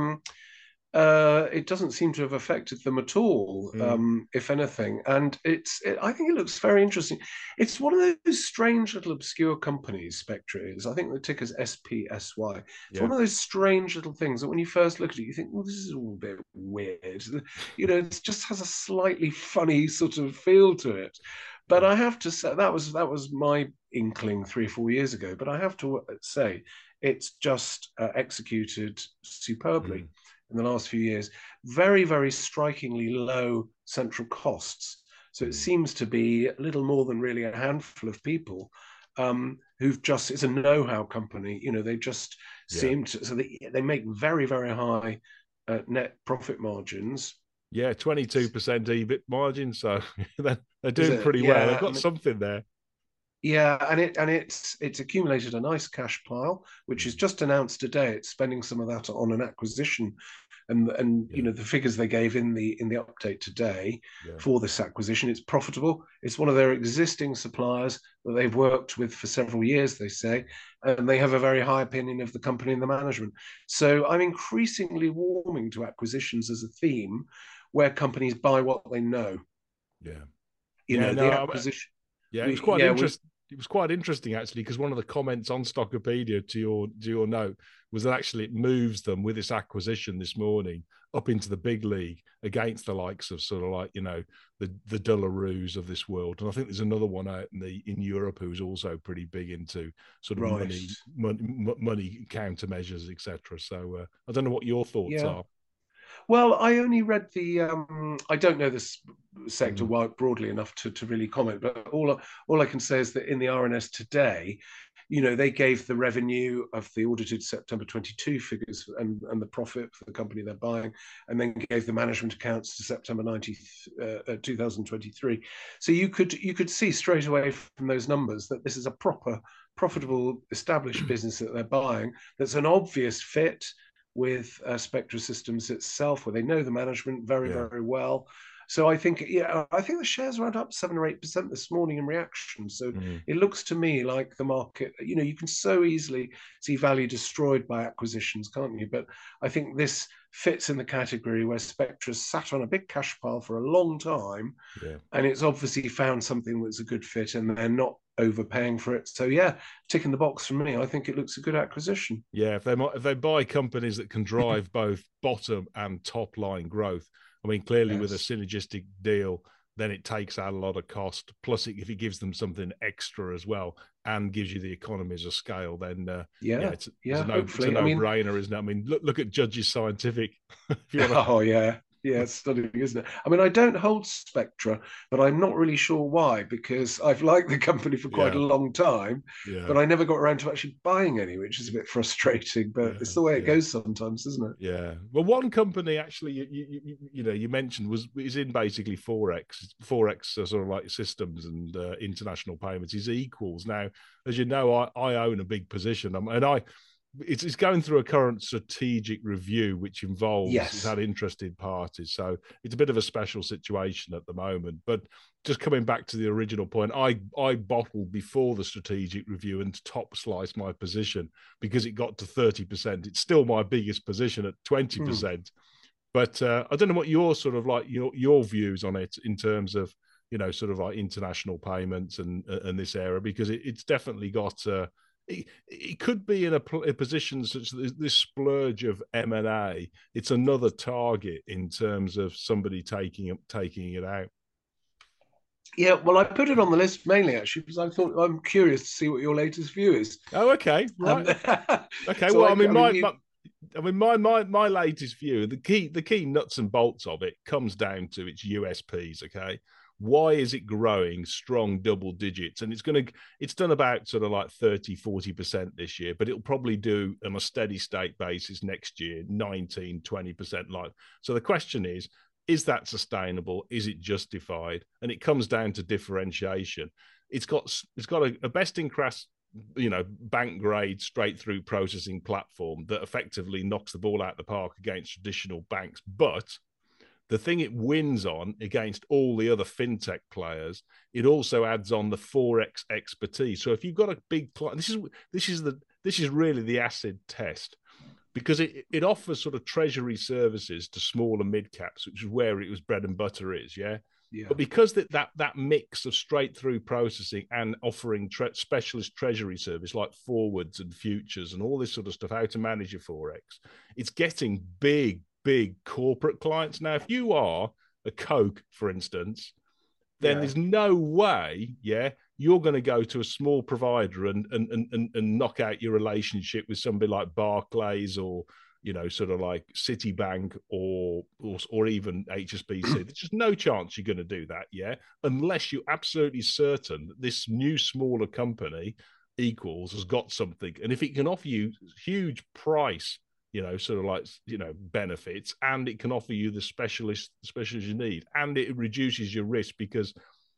it doesn't seem to have affected them at all, if anything. And I think it looks very interesting. It's one of those strange little obscure companies, Spectra is. I think the ticker's SPSY. It's one of those strange little things that when you first look at it, you think, well, this is all a bit weird. It just has a slightly funny sort of feel to it. But I have to say, that was my inkling 3 or 4 years ago. But I have to say, it's just executed superbly in the last few years. Very, very strikingly low central costs. So it seems to be little more than really a handful of people who've just, it's a know-how company. They just seem to, so they make very, very high net profit margins. Yeah, 22% EBIT margin. So they're doing pretty well. They've got something there. Yeah, and it's accumulated a nice cash pile, which is just announced today. It's spending some of that on an acquisition, and the figures they gave in the update today for this acquisition. It's profitable. It's one of their existing suppliers that they've worked with for several years, they say, and they have a very high opinion of the company and the management. So I'm increasingly warming to acquisitions as a theme, where companies buy what they know. The acquisition. Yeah, it was quite interesting. It was quite interesting actually, because one of the comments on Stockopedia to your note was that actually it moves them with this acquisition this morning up into the big league against the likes of sort of like the De La Rues of this world. And I think there's another one out in Europe who's also pretty big into sort of money countermeasures, etc. So I don't know what your thoughts are. Well, I only read the. I don't know this sector broadly enough to really comment, but all I can say is that in the RNS today, they gave the revenue of the audited September 22 figures and the profit for the company they're buying, and then gave the management accounts to September 2023. So you could see straight away from those numbers that this is a proper, profitable, established business that they're buying. That's an obvious fit with Spectra Systems itself, where they know the management very, very well. So I think the shares went up 7 or 8% this morning in reaction. So it looks to me like the market, you can so easily see value destroyed by acquisitions, can't you? But I think this fits in the category where Spectra's sat on a big cash pile for a long time, and it's obviously found something that's a good fit, and they're not overpaying for it. So ticking the box for me. I think it looks a good acquisition. Yeah, if they buy companies that can drive both bottom and top line growth. I mean, clearly with a synergistic deal then it takes out a lot of cost. Plus, if it gives them something extra as well and gives you the economies of scale, then it's a no-brainer, isn't it? I mean, look at Judges Scientific. Oh yeah. Yeah, it's stunning, isn't it? I mean, I don't hold Spectra, but I'm not really sure why, because I've liked the company for quite a long time, but I never got around to actually buying any, which is a bit frustrating, but it's the way it goes sometimes, isn't it? Yeah. Well, one company actually you mentioned is in basically Forex sort of like systems and international payments is Equals. Now, as you know, I own a big position, and it's going through a current strategic review, which involves it's had interested parties. So it's a bit of a special situation at the moment. But just coming back to the original point, I bottled before the strategic review and top sliced my position because it got to 30%. It's still my biggest position at 20%. But I don't know what your sort of like your views on it in terms of, sort of like international payments and this area, because it's definitely got it could be in a position such as this splurge of M&A. It's another target in terms of somebody taking it out. Yeah, well, I put it on the list mainly actually because I'm curious to see what your latest view is. Oh, okay, right. Okay, so well, my latest view, the key nuts and bolts of it comes down to its USPs. Okay. Why is it growing strong double digits? And it's done about sort of like 30-40% this year, but it'll probably do on a steady state basis next year 19-20% like. So the question is that sustainable? Is it justified? And it comes down to differentiation. It's got a best in class bank grade straight through processing platform that effectively knocks the ball out of the park against traditional banks, but the thing it wins on against all the other fintech players, it also adds on the Forex expertise. So if you've got a big client, this is really the acid test, because it offers sort of treasury services to small and mid caps, which is where it was bread and butter is, yeah. But because that mix of straight through processing and offering specialist treasury service like forwards and futures and all this sort of stuff, how to manage your Forex, it's getting big corporate clients. Now, if you are a Coke, for instance, then there's no way, you're going to go to a small provider and knock out your relationship with somebody like Barclays or, sort of like Citibank or even HSBC. There's just no chance you're going to do that, unless you're absolutely certain that this new smaller company, Equals, has got something. And if it can offer you huge price, sort of like, benefits, and it can offer you the specialist you need, and it reduces your risk because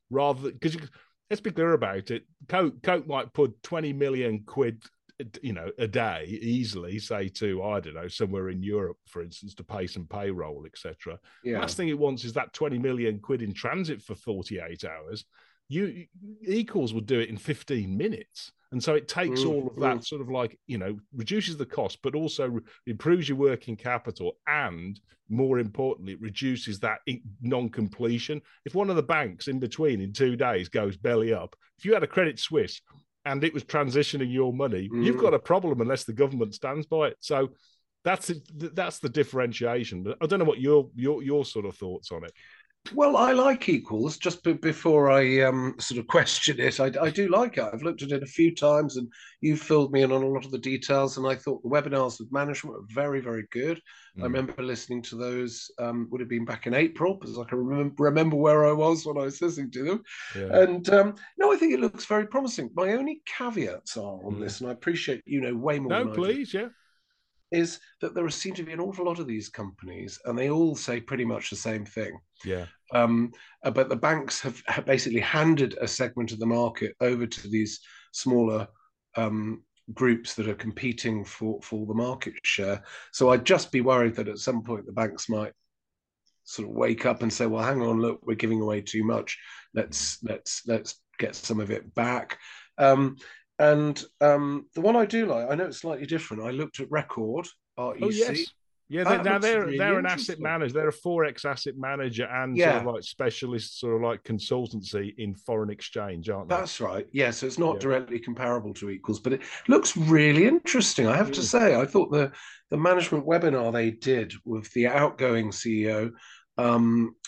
let's be clear about it, Coke might put 20 million quid, a day easily, say to, I don't know, somewhere in Europe, for instance, to pay some payroll, etc. Last thing it wants is that 20 million quid in transit for 48 hours. Equals would do it in 15 minutes. And so it takes all of that sort of like, reduces the cost, but also improves your working capital. And more importantly, it reduces that non-completion. If one of the banks in between in 2 days goes belly up, if you had a Credit Suisse and it was transitioning your money, you've got a problem unless the government stands by it. So that's the differentiation. I don't know what your sort of thoughts on it. Well, I like Equals. Just before I sort of question it, I do like it. I've looked at it a few times, and you've filled me in on a lot of the details. And I thought the webinars with management were very, very good. I remember listening to those. Would have been back in April, because I can remember where I was when I was listening to them. And no, I think it looks very promising. My only caveats are on this, and I appreciate way more. No, please, is that there seem to be an awful lot of these companies, and they all say pretty much the same thing. But the banks have basically handed a segment of the market over to these smaller groups that are competing for the market share. So I'd just be worried that at some point the banks might sort of wake up and say, well, hang on, look, we're giving away too much. Let's get some of it back. And the one I do like, I know it's slightly different. I looked at Record, REC. Oh, yes. Yeah, they're really an asset manager. They're a Forex asset manager and sort of like specialist, sort of like consultancy in foreign exchange, aren't they? That's right. Yeah, so it's not directly comparable to Equals, but it looks really interesting. I have to say, I thought the management webinar they did with the outgoing CEO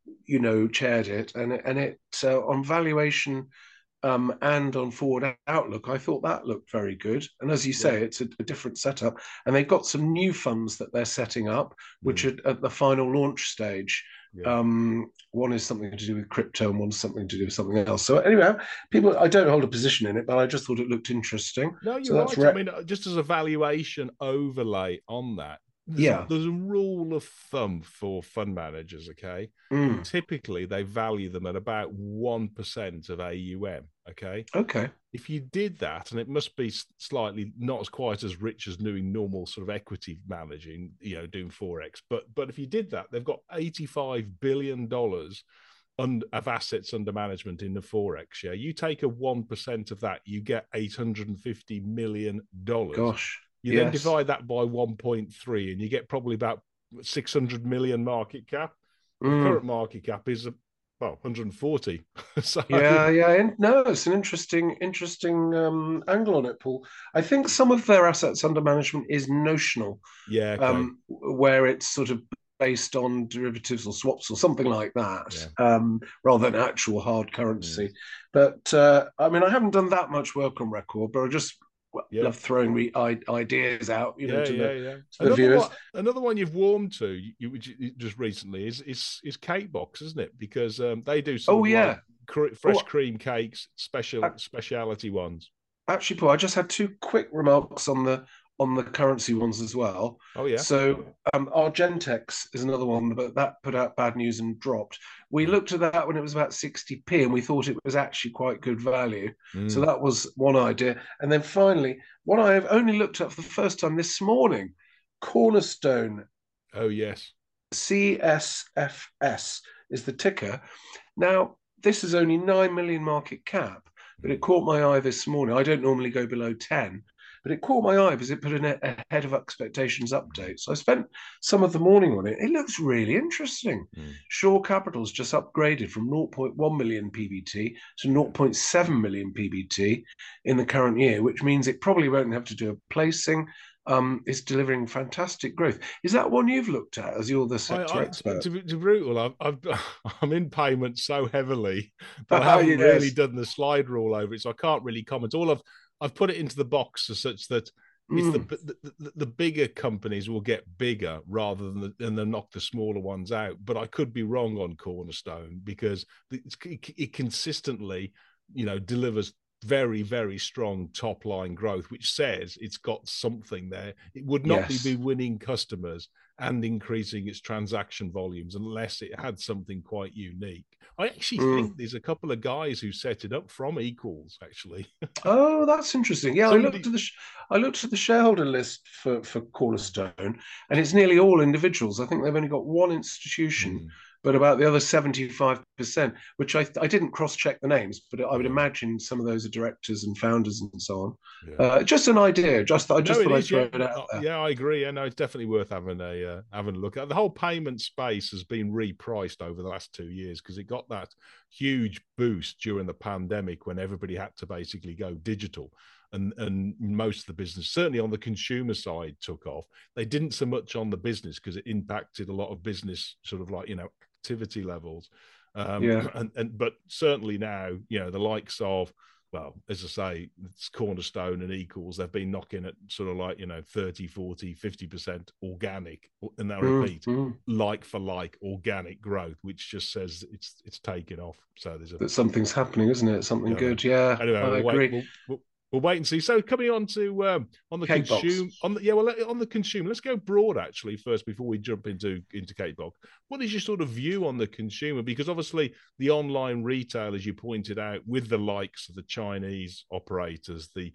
chaired it, and it on valuation and on forward outlook, I thought that looked very good. And as you say, it's a different setup, and they've got some new funds that they're setting up, which are at the final launch stage. One is something to do with crypto, and one's something to do with something else. So anyway, I don't hold a position in it, but I just thought it looked interesting. No, you're right. I mean, just as a valuation overlay on that, there's a rule of thumb for fund managers, okay? Typically, they value them at about 1% of AUM, okay? Okay. If you did that, and it must be slightly not as quite as rich as doing normal sort of equity managing, doing Forex, but if you did that, they've got $85 billion of assets under management in the Forex. Yeah, you take a 1% of that, you get $850 million. Gosh. You then divide that by 1.3 and you get probably about 600 million market cap. The current market cap is 140. So no, it's an interesting angle on it, Paul. I think some of their assets under management is notional. Okay. Where it's sort of based on derivatives or swaps or something like that, rather than actual hard currency. But I mean, I haven't done that much work on Record, but I just love throwing ideas out, to the viewers. Another one you've warmed to, just recently, is Cake Box, isn't it? Because they do fresh cream cakes, speciality ones. Actually, Paul, I just had two quick remarks on the currency ones as well. Oh yeah. So Argentex is another one, but that put out bad news and dropped. We looked at that when it was about 60p, and we thought it was actually quite good value. So that was one idea. And then finally, one I have only looked at for the first time this morning, Cornerstone. Oh yes. CSFS is the ticker. Now, this is only 9 million market cap, but it caught my eye this morning. I don't normally go below 10. But it caught my eye because it put an ahead of expectations update. So I spent some of the morning on it. It looks really interesting. Shore Capital's just upgraded from 0.1 million PBT to 0.7 million PBT in the current year, which means it probably won't have to do a placing. It's delivering fantastic growth. Is that one you've looked at as you're the sector expert? To be brutal, I'm in payments so heavily that I haven't really done the slide rule over it, so I can't really comment. I've put it into the box as such that it's the bigger companies will get bigger rather than knock the smaller ones out. But I could be wrong on Cornerstone because it consistently, delivers very, very strong top line growth, which says it's got something there. It would not be winning customers and increasing its transaction volumes unless it had something quite unique. I actually think there's a couple of guys who set it up from Equals, actually. Oh, that's interesting. Yeah, I looked at the shareholder list for Cornerstone, and it's nearly all individuals. I think they've only got one institution, but about the other 75%, which I didn't cross-check the names, but I would imagine some of those are directors and founders and so on. Just an idea. I just thought I'd throw it out there. Yeah, I agree. I know it's definitely worth having a look at. The whole payment space has been repriced over the last 2 years because it got that huge boost during the pandemic when everybody had to basically go digital. And most of the business, certainly on the consumer side, took off. They didn't so much on the business because it impacted a lot of business sort of like, activity levels. But certainly now, the likes of, well, as I say, it's Cornerstone and Equals, they've been knocking at sort of like, 30, 40, 50% organic. And now repeat, like for like organic growth, which just says it's taking off. So that something's happening, isn't it? Something good. Yeah. Anyway, I agree. We'll wait and see. So coming on to on the consumer, on the consumer, let's go broad actually first before we jump into Cake Box. What is your sort of view on the consumer? Because obviously the online retail, as you pointed out, with the likes of the Chinese operators, the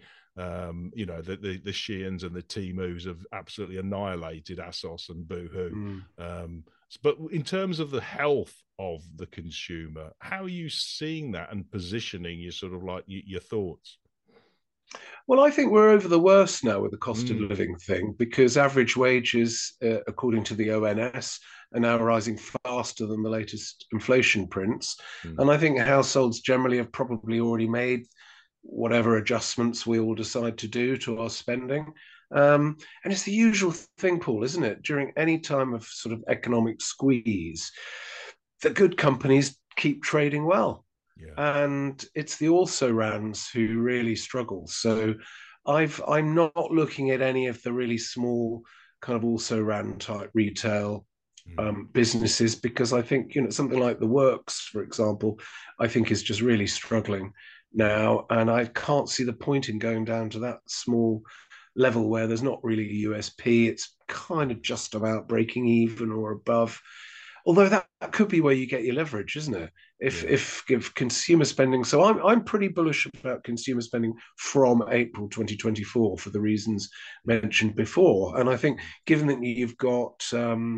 Sheins and the Temus have absolutely annihilated ASOS and Boohoo. But in terms of the health of the consumer, how are you seeing that and positioning your sort of like your thoughts? Well, I think we're over the worst now with the cost of living thing because average wages, according to the ONS, are now rising faster than the latest inflation prints. And I think households generally have probably already made whatever adjustments we all decide to do to our spending. And it's the usual thing, Paul, isn't it? During any time of sort of economic squeeze, the good companies keep trading well. Yeah. And it's the also-rans who really struggle. So I'm not looking at any of the really small kind of also-ran type retail businesses, because I think, something like the Works, for example, I think is just really struggling now. And I can't see the point in going down to that small level where there's not really a USP. It's kind of just about breaking even or above. Although that could be where you get your leverage, isn't it? If consumer spending, so I'm pretty bullish about consumer spending from April 2024 for the reasons mentioned before. And I think given that you've got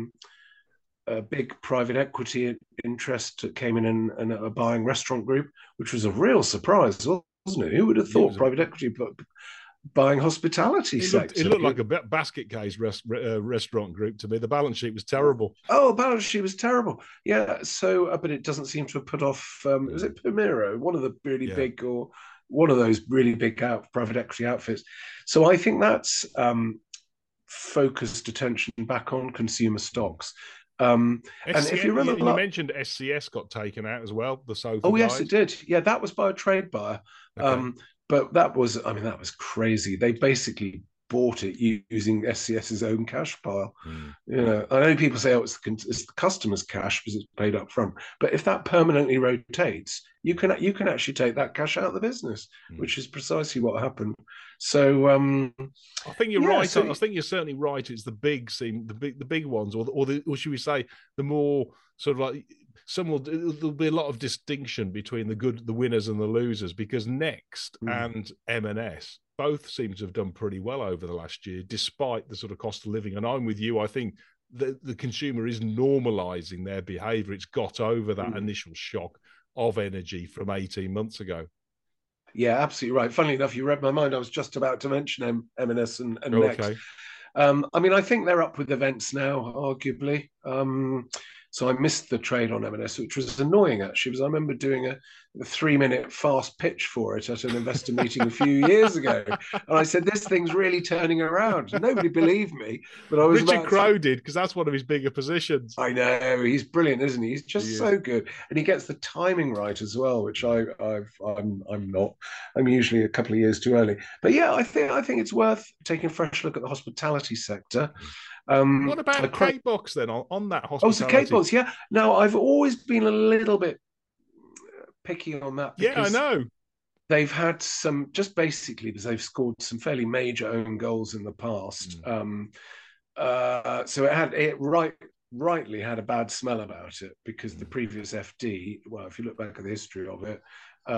a big private equity interest that came in and are buying Restaurant Group, which was a real surprise, wasn't it? Who would have thought private equity buying hospitality sector? It looked like a basket case Restaurant Group to me. The balance sheet was terrible. Oh, balance sheet was terrible. Yeah. So, but it doesn't seem to have put off. Was it Permiro, one of the really big, or one of those really big private equity outfits? So I think that's focused attention back on consumer stocks. And if you remember, you mentioned SCS got taken out as well. The sofa. Oh, yes, it did. Yeah, that was by a trade buyer. Okay. But that was crazy. They basically bought it using SCS's own cash pile. I know people say, it's the customer's cash because it's paid up front. But if that permanently rotates, you can actually take that cash out of the business, which is precisely what happened. So I think you're right. I think you're certainly right. It's the big ones, or should we say, the more sort of like. There'll be a lot of distinction between the winners and the losers, because Next and M&S both seem to have done pretty well over the last year, despite the sort of cost of living. And I'm with you. I think the consumer is normalising their behaviour. It's got over that initial shock of energy from 18 months ago. Yeah, absolutely right. Funnily enough, you read my mind. I was just about to mention M&S and Next. I think they're up with events now, arguably. So I missed the trade on M&S, which was annoying, actually, because I remember doing a 3-minute fast pitch for it at an investor meeting a few years ago. And I said, this thing's really turning around. Nobody believed me. But I was Richard Crowe did, because that's one of his bigger positions. I know. He's brilliant, isn't he? He's just so good. And he gets the timing right as well, which I'm not. I'm usually a couple of years too early. But yeah, I think it's worth taking a fresh look at the hospitality sector. What about Kate Box then on that hospitality? Oh, so Kate Box, yeah. Now, I've always been a little bit picky on that. Yeah, I know. They've had some, just basically because they've scored some fairly major own goals in the past. So it rightly had a bad smell about it, because the previous FD, well, if you look back at the history of it,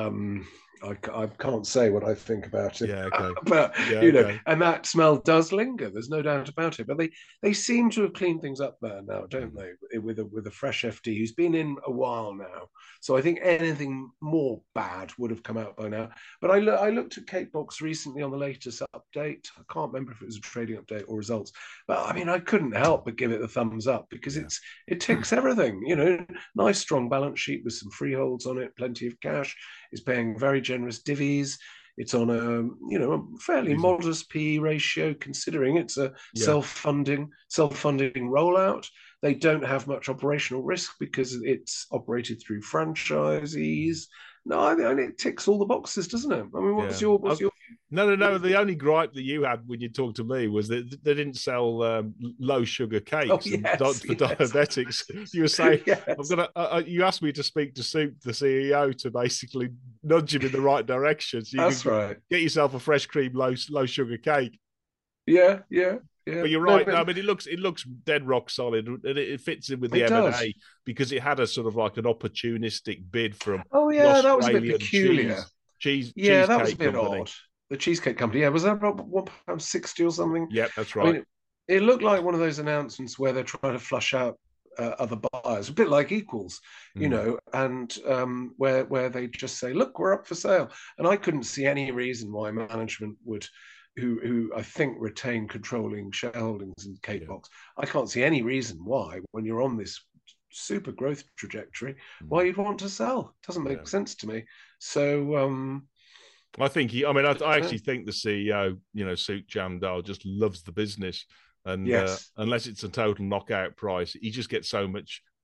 I can't say what I think about it. Yeah, okay. But and that smell does linger. There's no doubt about it. But they seem to have cleaned things up there now, don't they? With a fresh FD who's been in a while now. So I think anything more bad would have come out by now. But I looked at Kate Box recently on the latest update. I can't remember if it was a trading update or results. But I couldn't help but give it the thumbs up, because it ticks everything. Nice strong balance sheet with some freeholds on it, plenty of cash. It's paying very generous divvies. It's on a fairly modest PE ratio, considering it's a self-funding rollout. They don't have much operational risk because it's operated through franchisees. No, it ticks all the boxes, doesn't it? What's your No. The only gripe that you had when you talked to me was that they didn't sell low sugar cakes for diabetics. You were saying, you asked me to speak to Soup, the CEO, to basically nudge him in the right direction. So you can get yourself a fresh cream low sugar cake. Yeah. But you're right. It looks dead rock solid, and it fits in with the M&A because it had a sort of like an opportunistic bid from. Oh yeah, that was a bit peculiar. Cheesecake that was a bit company. odd. The Cheesecake Company, was that about £1.60 or something? Yeah, that's right. It looked like one of those announcements where they're trying to flush out other buyers, a bit like Equals, and where they just say, "Look, we're up for sale," and I couldn't see any reason why management would. Who I think retain controlling shareholdings in Kate Box. I can't see any reason why, when you're on this super growth trajectory, why you'd want to sell. It doesn't make sense to me. So I think I actually think the CEO, Suk Chamdal, just loves the business, and unless it's a total knockout price, he just gets so much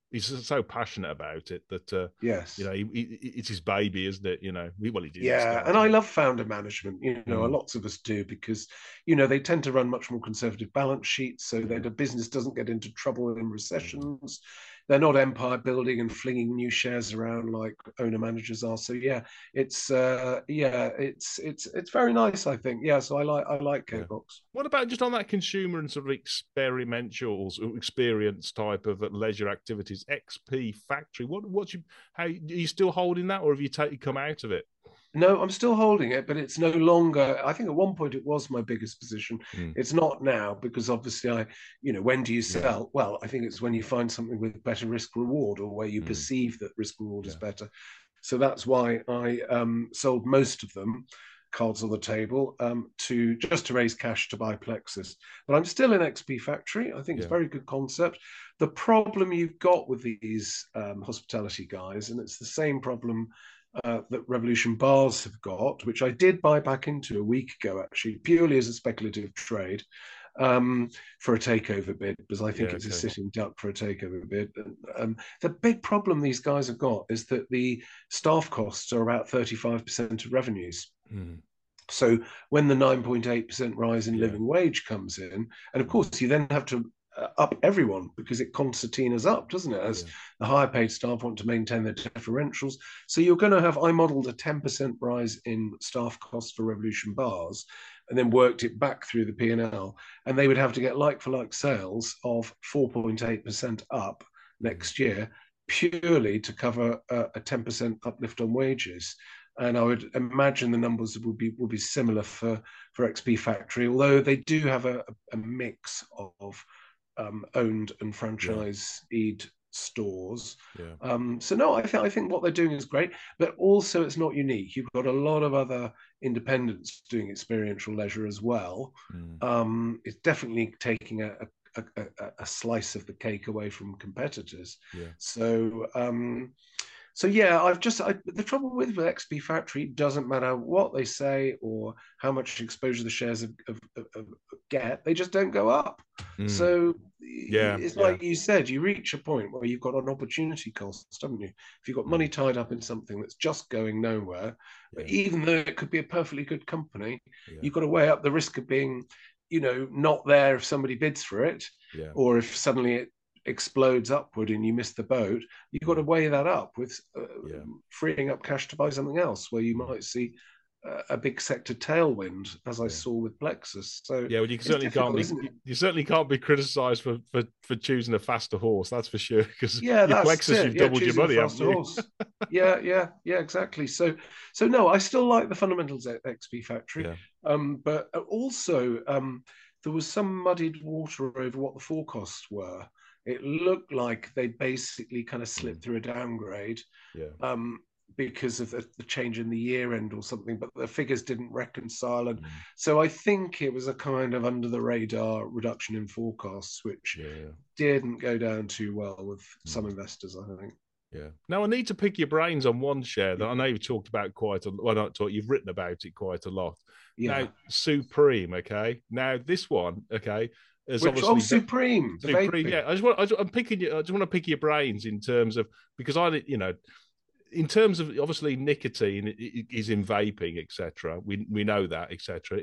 he's so passionate about it that Yes. it's his baby, isn't it? He did it Yeah, start. and I love founder management. Mm. Lots of us do because, they tend to run much more conservative balance sheets so that a business doesn't get into trouble in recessions. They're not empire building and flinging new shares around like owner managers are. So it's it's very nice, I think. Yeah, so I like K-Box. What about just on that consumer and sort of experiential experience type of leisure activities? XP Factory. How are you still holding that, or have you come out of it? No, I'm still holding it, but it's no longer. I think at one point it was my biggest position. It's not now because obviously when do you sell? Well, I think it's when you find something with better risk reward or where you perceive that risk reward is better. So that's why I sold most of them, cards on the table, to raise cash to buy Plexus. But I'm still in XP Factory. I think it's a very good concept. The problem you've got with these hospitality guys, and it's the same problem that Revolution Bars have got, which I did buy back into a week ago, actually, purely as a speculative trade for a takeover bid, because I think it's a sitting duck for a takeover bid. The big problem these guys have got is that the staff costs are about 35% of revenues. So when the 9.8% rise in living wage comes in, and of course you then have to up everyone because it concertinas up, doesn't it? As the higher paid staff want to maintain their differentials. So you're going to have, I modeled a 10% rise in staff costs for Revolution Bars and then worked it back through the P&L. And they would have to get like-for-like sales of 4.8% up next year, purely to cover a 10% uplift on wages. And I would imagine the numbers will be similar for XP Factory, although they do have a mix of owned and franchised stores. So no, I think what they're doing is great, but also it's not unique. You've got a lot of other independents doing experiential leisure as well. It's definitely taking a slice of the cake away from competitors. So the trouble with XP Factory, doesn't matter what they say or how much exposure the shares get, they just don't go up. So it's like you said, you reach a point where you've got an opportunity cost, haven't you? If you've got money tied up in something that's just going nowhere, even though it could be a perfectly good company, you've got to weigh up the risk of being, not there if somebody bids for it, or if suddenly it explodes upward and you miss the boat. You've got to weigh that up with freeing up cash to buy something else where you might see a big sector tailwind, as I saw with Plexus. So well, you certainly can't be criticised for choosing a faster horse. That's for sure. Because Plexus, you've doubled your money, haven't you? Exactly. So no, I still like the fundamentals at XP Factory, but also there was some muddied water over what the forecasts were. It looked like they basically kind of slipped through a downgrade because of the change in the year end or something, but the figures didn't reconcile. And so I think it was a kind of under the radar reduction in forecasts, which didn't go down too well with some investors, I think. Now I need to pick your brains on one share that I know you've talked about you've written about it quite a lot. Now, Supreme, okay. Now this one, okay. Supreme. Supreme, I just want to pick your brains in terms of, because in terms of obviously nicotine is in vaping, etc. We know that, etc.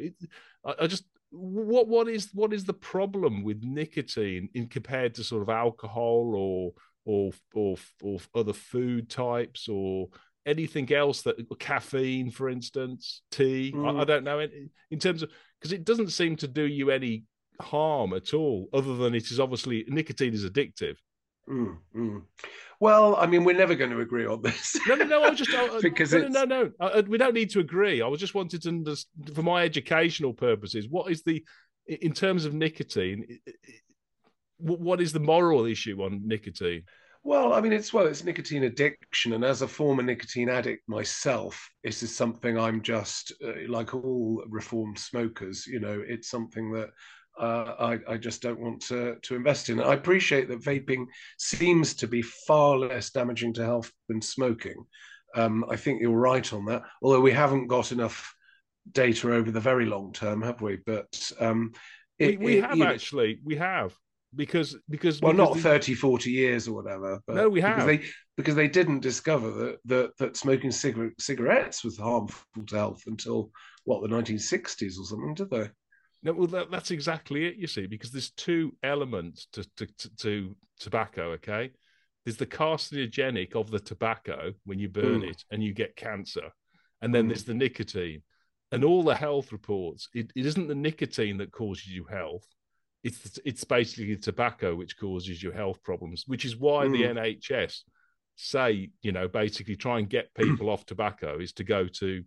What is the problem with nicotine in compared to sort of alcohol or other food types or anything else, that caffeine, for instance, tea? I don't know, in terms of, because it doesn't seem to do you any harm at all, other than it is obviously nicotine is addictive. Well, I mean, we're never going to agree on this. No. I was just because no. We don't need to agree. I was just wanted to understand, for my educational purposes, what is in terms of nicotine, what is the moral issue on nicotine? Well, I mean, it's nicotine addiction, and as a former nicotine addict myself, this is something I'm just like all reformed smokers. It's something that I just don't want to invest in. I appreciate that vaping seems to be far less damaging to health than smoking. I think you're right on that, although we haven't got enough data over the very long term, have we? But we have. well, not 30, 40 years or whatever, but no, we have. Because they didn't discover that smoking cigarettes was harmful to health until what, the 1960s or something, did they? No, well, that's exactly it. You see, because there's two elements to tobacco. Okay, there's the carcinogenic of the tobacco when you burn it and you get cancer, and then there's the nicotine, and all the health reports. It isn't the nicotine that causes you health. It's basically the tobacco which causes you health problems, which is why the NHS say, basically try and get people off tobacco is to go to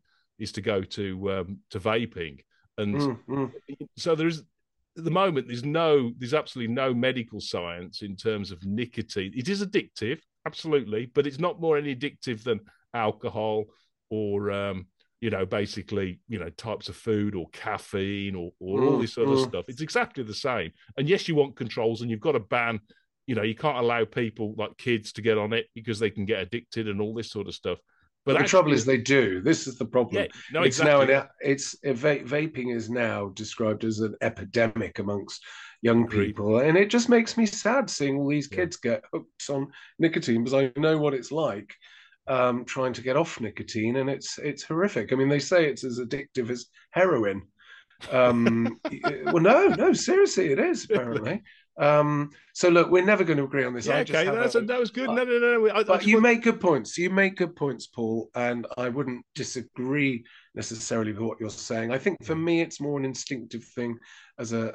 vaping. And so there's at the moment there's absolutely no medical science in terms of nicotine. It is addictive, absolutely, but it's not more any addictive than alcohol or basically types of food or caffeine or all this other stuff. It's exactly the same. And yes, you want controls, and you've got to ban. You can't allow people like kids to get on it because they can get addicted and all this sort of stuff. But the trouble is they do. This is the problem. Yeah, no, it's exactly. now vaping is now described as an epidemic amongst young people, and it just makes me sad seeing all these kids get hooked on nicotine, because I know what it's like trying to get off nicotine, and it's horrific. I mean, they say it's as addictive as heroin. Well, no, seriously, it is apparently. So look, we're never going to agree on this. Yeah, okay, that was good. No. But you make good points. You make good points, Paul, and I wouldn't disagree necessarily with what you're saying. I think for me, it's more an instinctive thing as an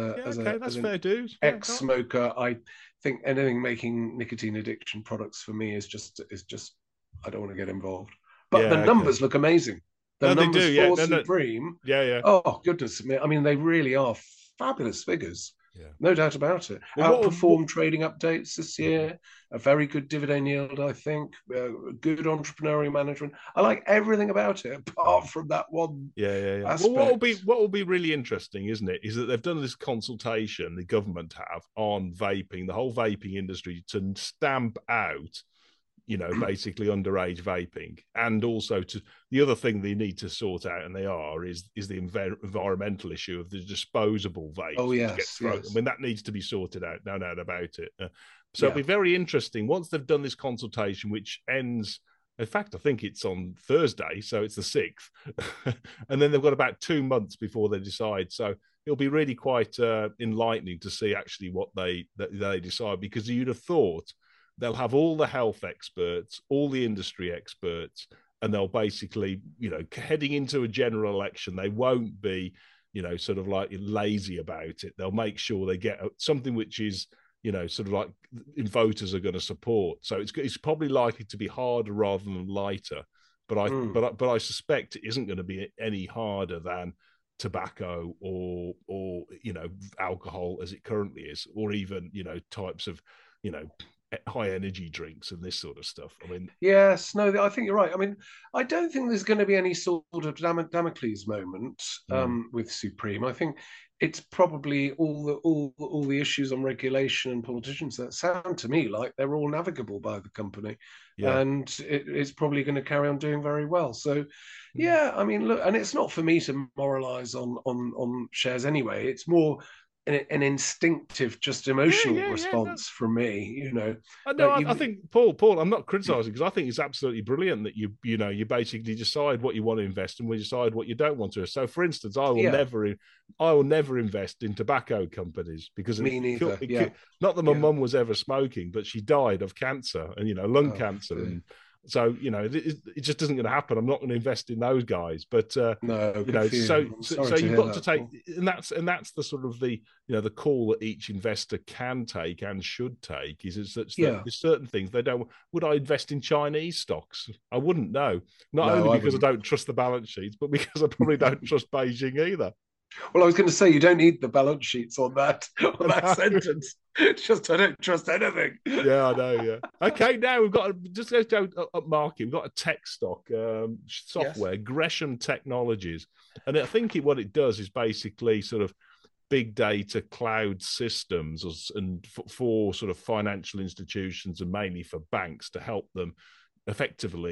ex-smoker. I think anything making nicotine addiction products for me is just. I don't want to get involved. But the numbers look amazing. The numbers for Supreme. Yeah. Oh goodness me! I mean, they really are fabulous figures. Yeah. No doubt about it. Outperformed trading updates this year, a very good dividend yield, I think, good entrepreneurial management. I like everything about it, apart from that one. Yeah. Aspect. Well, what will be really interesting, isn't it, is that they've done this consultation, the government have, on vaping, the whole vaping industry, to stamp out basically underage vaping, and also to the other thing they need to sort out, and they is the environmental issue of the disposable vape. Oh yes. I mean, that needs to be sorted out. No doubt about it. It'll be very interesting once they've done this consultation, which ends. In fact, I think it's on Thursday, so it's the 6th, and then they've got about 2 months before they decide. So it'll be really quite enlightening to see actually what they decide, because you'd have thought they'll have all the health experts, all the industry experts, and they'll basically, heading into a general election, they won't be, sort of like lazy about it. They'll make sure they get something which is, sort of like voters are going to support. So it's probably likely to be harder rather than lighter. But I suspect it isn't going to be any harder than tobacco or alcohol as it currently is, or even types of high energy drinks and this sort of stuff. I mean, yes, no, I think you're right. I mean, I don't think there's going to be any sort of Damocles moment with Supreme. I think it's probably all the issues on regulation and politicians that sound to me like they're all navigable by the company, and it's probably going to carry on doing very well. So, I mean, look, and it's not for me to moralize on shares anyway. It's more an instinctive, just emotional response from me, I think Paul, I'm not criticizing, because I think it's absolutely brilliant that you basically decide what you want to invest and we decide what you don't want to. So, for instance, I will never invest in tobacco companies, because me neither. Not that my mum was ever smoking, but she died of cancer and lung cancer and. So it just isn't going to happen. I'm not going to invest in those guys. But so you've got to take, and that's the sort of the the call that each investor can take and should take. Is that there's certain things they don't. Would I invest in Chinese stocks? I wouldn't know. Not only because I don't trust the balance sheets, but because I probably don't trust Beijing either. Well, I was going to say, you don't need the balance sheets on that sentence. It's just I don't trust anything. Yeah, I know. Yeah. Okay, now we've got just go up market. We've got a tech stock software, Gresham Technologies, and I think what it does is basically sort of big data cloud systems, and for sort of financial institutions and mainly for banks to help them effectively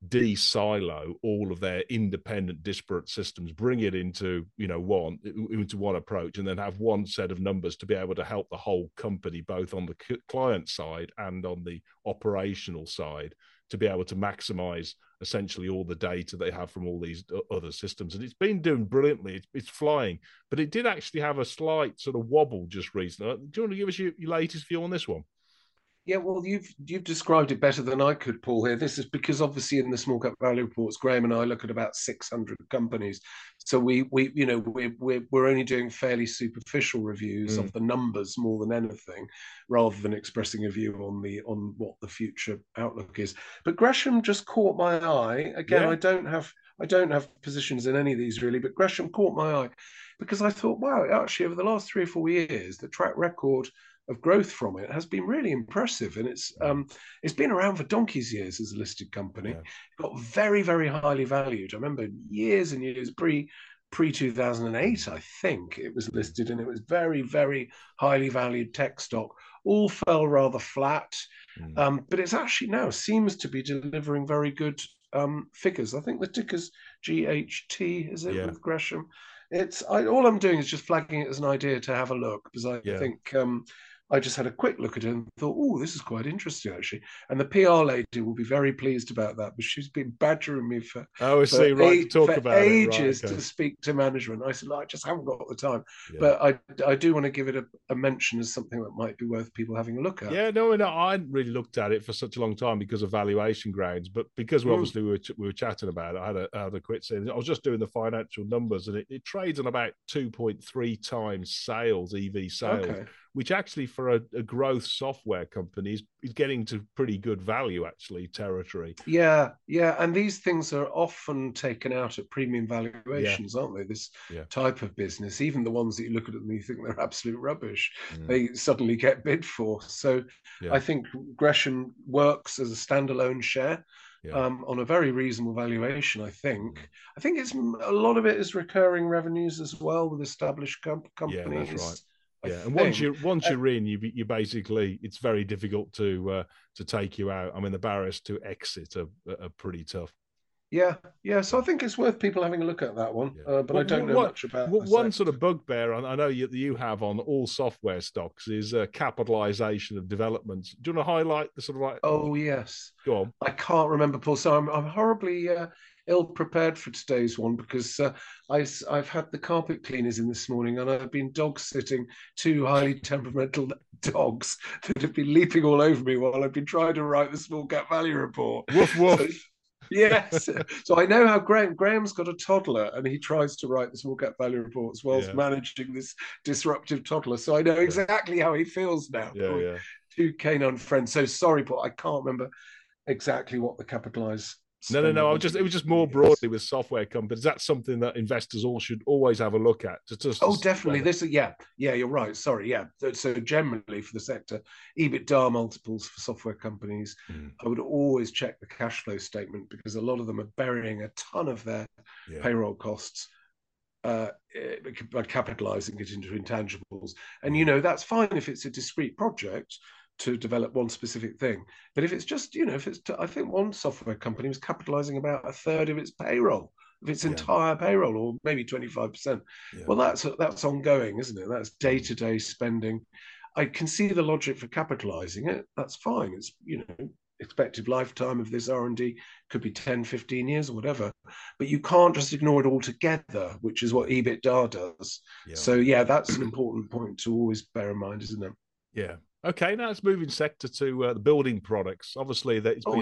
de-silo all of their independent, disparate systems, bring it into one approach, and then have one set of numbers to be able to help the whole company, both on the client side and on the operational side, to be able to maximize essentially all the data they have from all these other systems. And it's been doing brilliantly. It's flying, but it did actually have a slight sort of wobble just recently. Do you want to give us your latest view on this one? Yeah, well, you've described it better than I could, Paul. Here, this is because obviously in the small cap value reports, Graham and I look at about 600 companies, so we're only doing fairly superficial reviews of the numbers more than anything, rather than expressing a view on what the future outlook is. But Gresham just caught my eye again. Yeah. I don't have positions in any of these really, but Gresham caught my eye because I thought, wow, actually over the last 3 or 4 years, the track record of growth from it has been really impressive, and it's been around for donkey's years as a listed company. Yeah. Got very, very highly valued. I remember years and years pre 2008, I think it was listed, and it was very, very highly valued tech stock. All fell rather flat, but it's actually now seems to be delivering very good figures. I think the ticker's GHT, is it, with Gresham? All I'm doing is just flagging it as an idea to have a look, because I think I just had a quick look at it and thought, oh, this is quite interesting, actually. And the PR lady will be very pleased about that, but she's been badgering me for ages to speak to management. I said, I just haven't got the time. Yeah. But I do want to give it a mention as something that might be worth people having a look at. Yeah, no, I hadn't really looked at it for such a long time because of valuation grounds. But because we were chatting about it, I had a quick say. I was just doing the financial numbers, and it trades on about 2.3 times sales, EV sales, which actually for a growth software company is getting to pretty good value, actually, territory. Yeah. And these things are often taken out at premium valuations, aren't they? This type of business, even the ones that you look at and you think they're absolute rubbish, they suddenly get bid for. So I think Gresham works as a standalone share. On a very reasonable valuation, I think. I think it's a lot of it is recurring revenues as well with established companies. Yeah, that's right. Yeah, and once you're in, you basically, it's very difficult to take you out. I mean, the barriers to exit are pretty tough. Yeah. So I think it's worth people having a look at that one. But I don't know much about one sort of bugbear I know you have on all software stocks is capitalization of developments. Do you want to highlight the sort of like? Oh yes. Go on. I can't remember, Paul. So I'm horribly ill prepared for today's one because I've had the carpet cleaners in this morning, and I've been dog sitting 2 highly temperamental dogs that have been leaping all over me while I've been trying to write the small cap value report. Woof woof. So, yes. So I know how Graham's got a toddler, and he tries to write the small cap value reports whilst managing this disruptive toddler. So I know exactly how he feels now. Yeah. 2 canine friends. So sorry, Paul, I can't remember exactly what the capitalized. No. It was just more broadly with software companies. That's something that investors should always have a look at. Definitely. You're right. Sorry. Yeah. So generally for the sector, EBITDA multiples for software companies, I would always check the cash flow statement, because a lot of them are burying a ton of their payroll costs by capitalizing it into intangibles. And, that's fine if it's a discrete project to develop one specific thing. But if it's just, I think one software company was capitalizing about a third of its payroll, of its entire payroll, or maybe 25%. Yeah. Well, that's ongoing, isn't it? That's day-to-day spending. I can see the logic for capitalizing it. That's fine. It's, expected lifetime of this R&D could be 10, 15 years or whatever. But you can't just ignore it altogether, which is what EBITDA does. Yeah. So, that's an important point to always bear in mind, isn't it? Yeah. Okay, now it's moving sector to the building products. Obviously,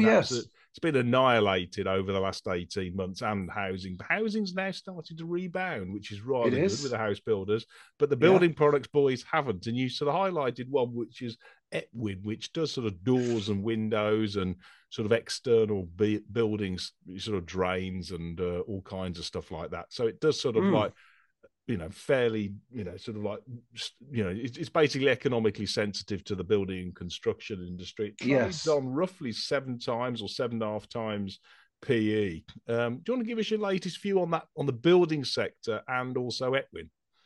it's been annihilated over the last 18 months, and housing. But housing's now started to rebound, which is rather good with the house builders. But the building products boys haven't. And you sort of highlighted one, which is Epwin, which does sort of doors and windows and sort of external buildings, sort of drains and all kinds of stuff like that. So it does sort of like, fairly, sort of like, it's basically economically sensitive to the building and construction industry. It trades on roughly 7 times or 7.5 times PE. Do you want to give us your latest view on that, on the building sector and also Epwin?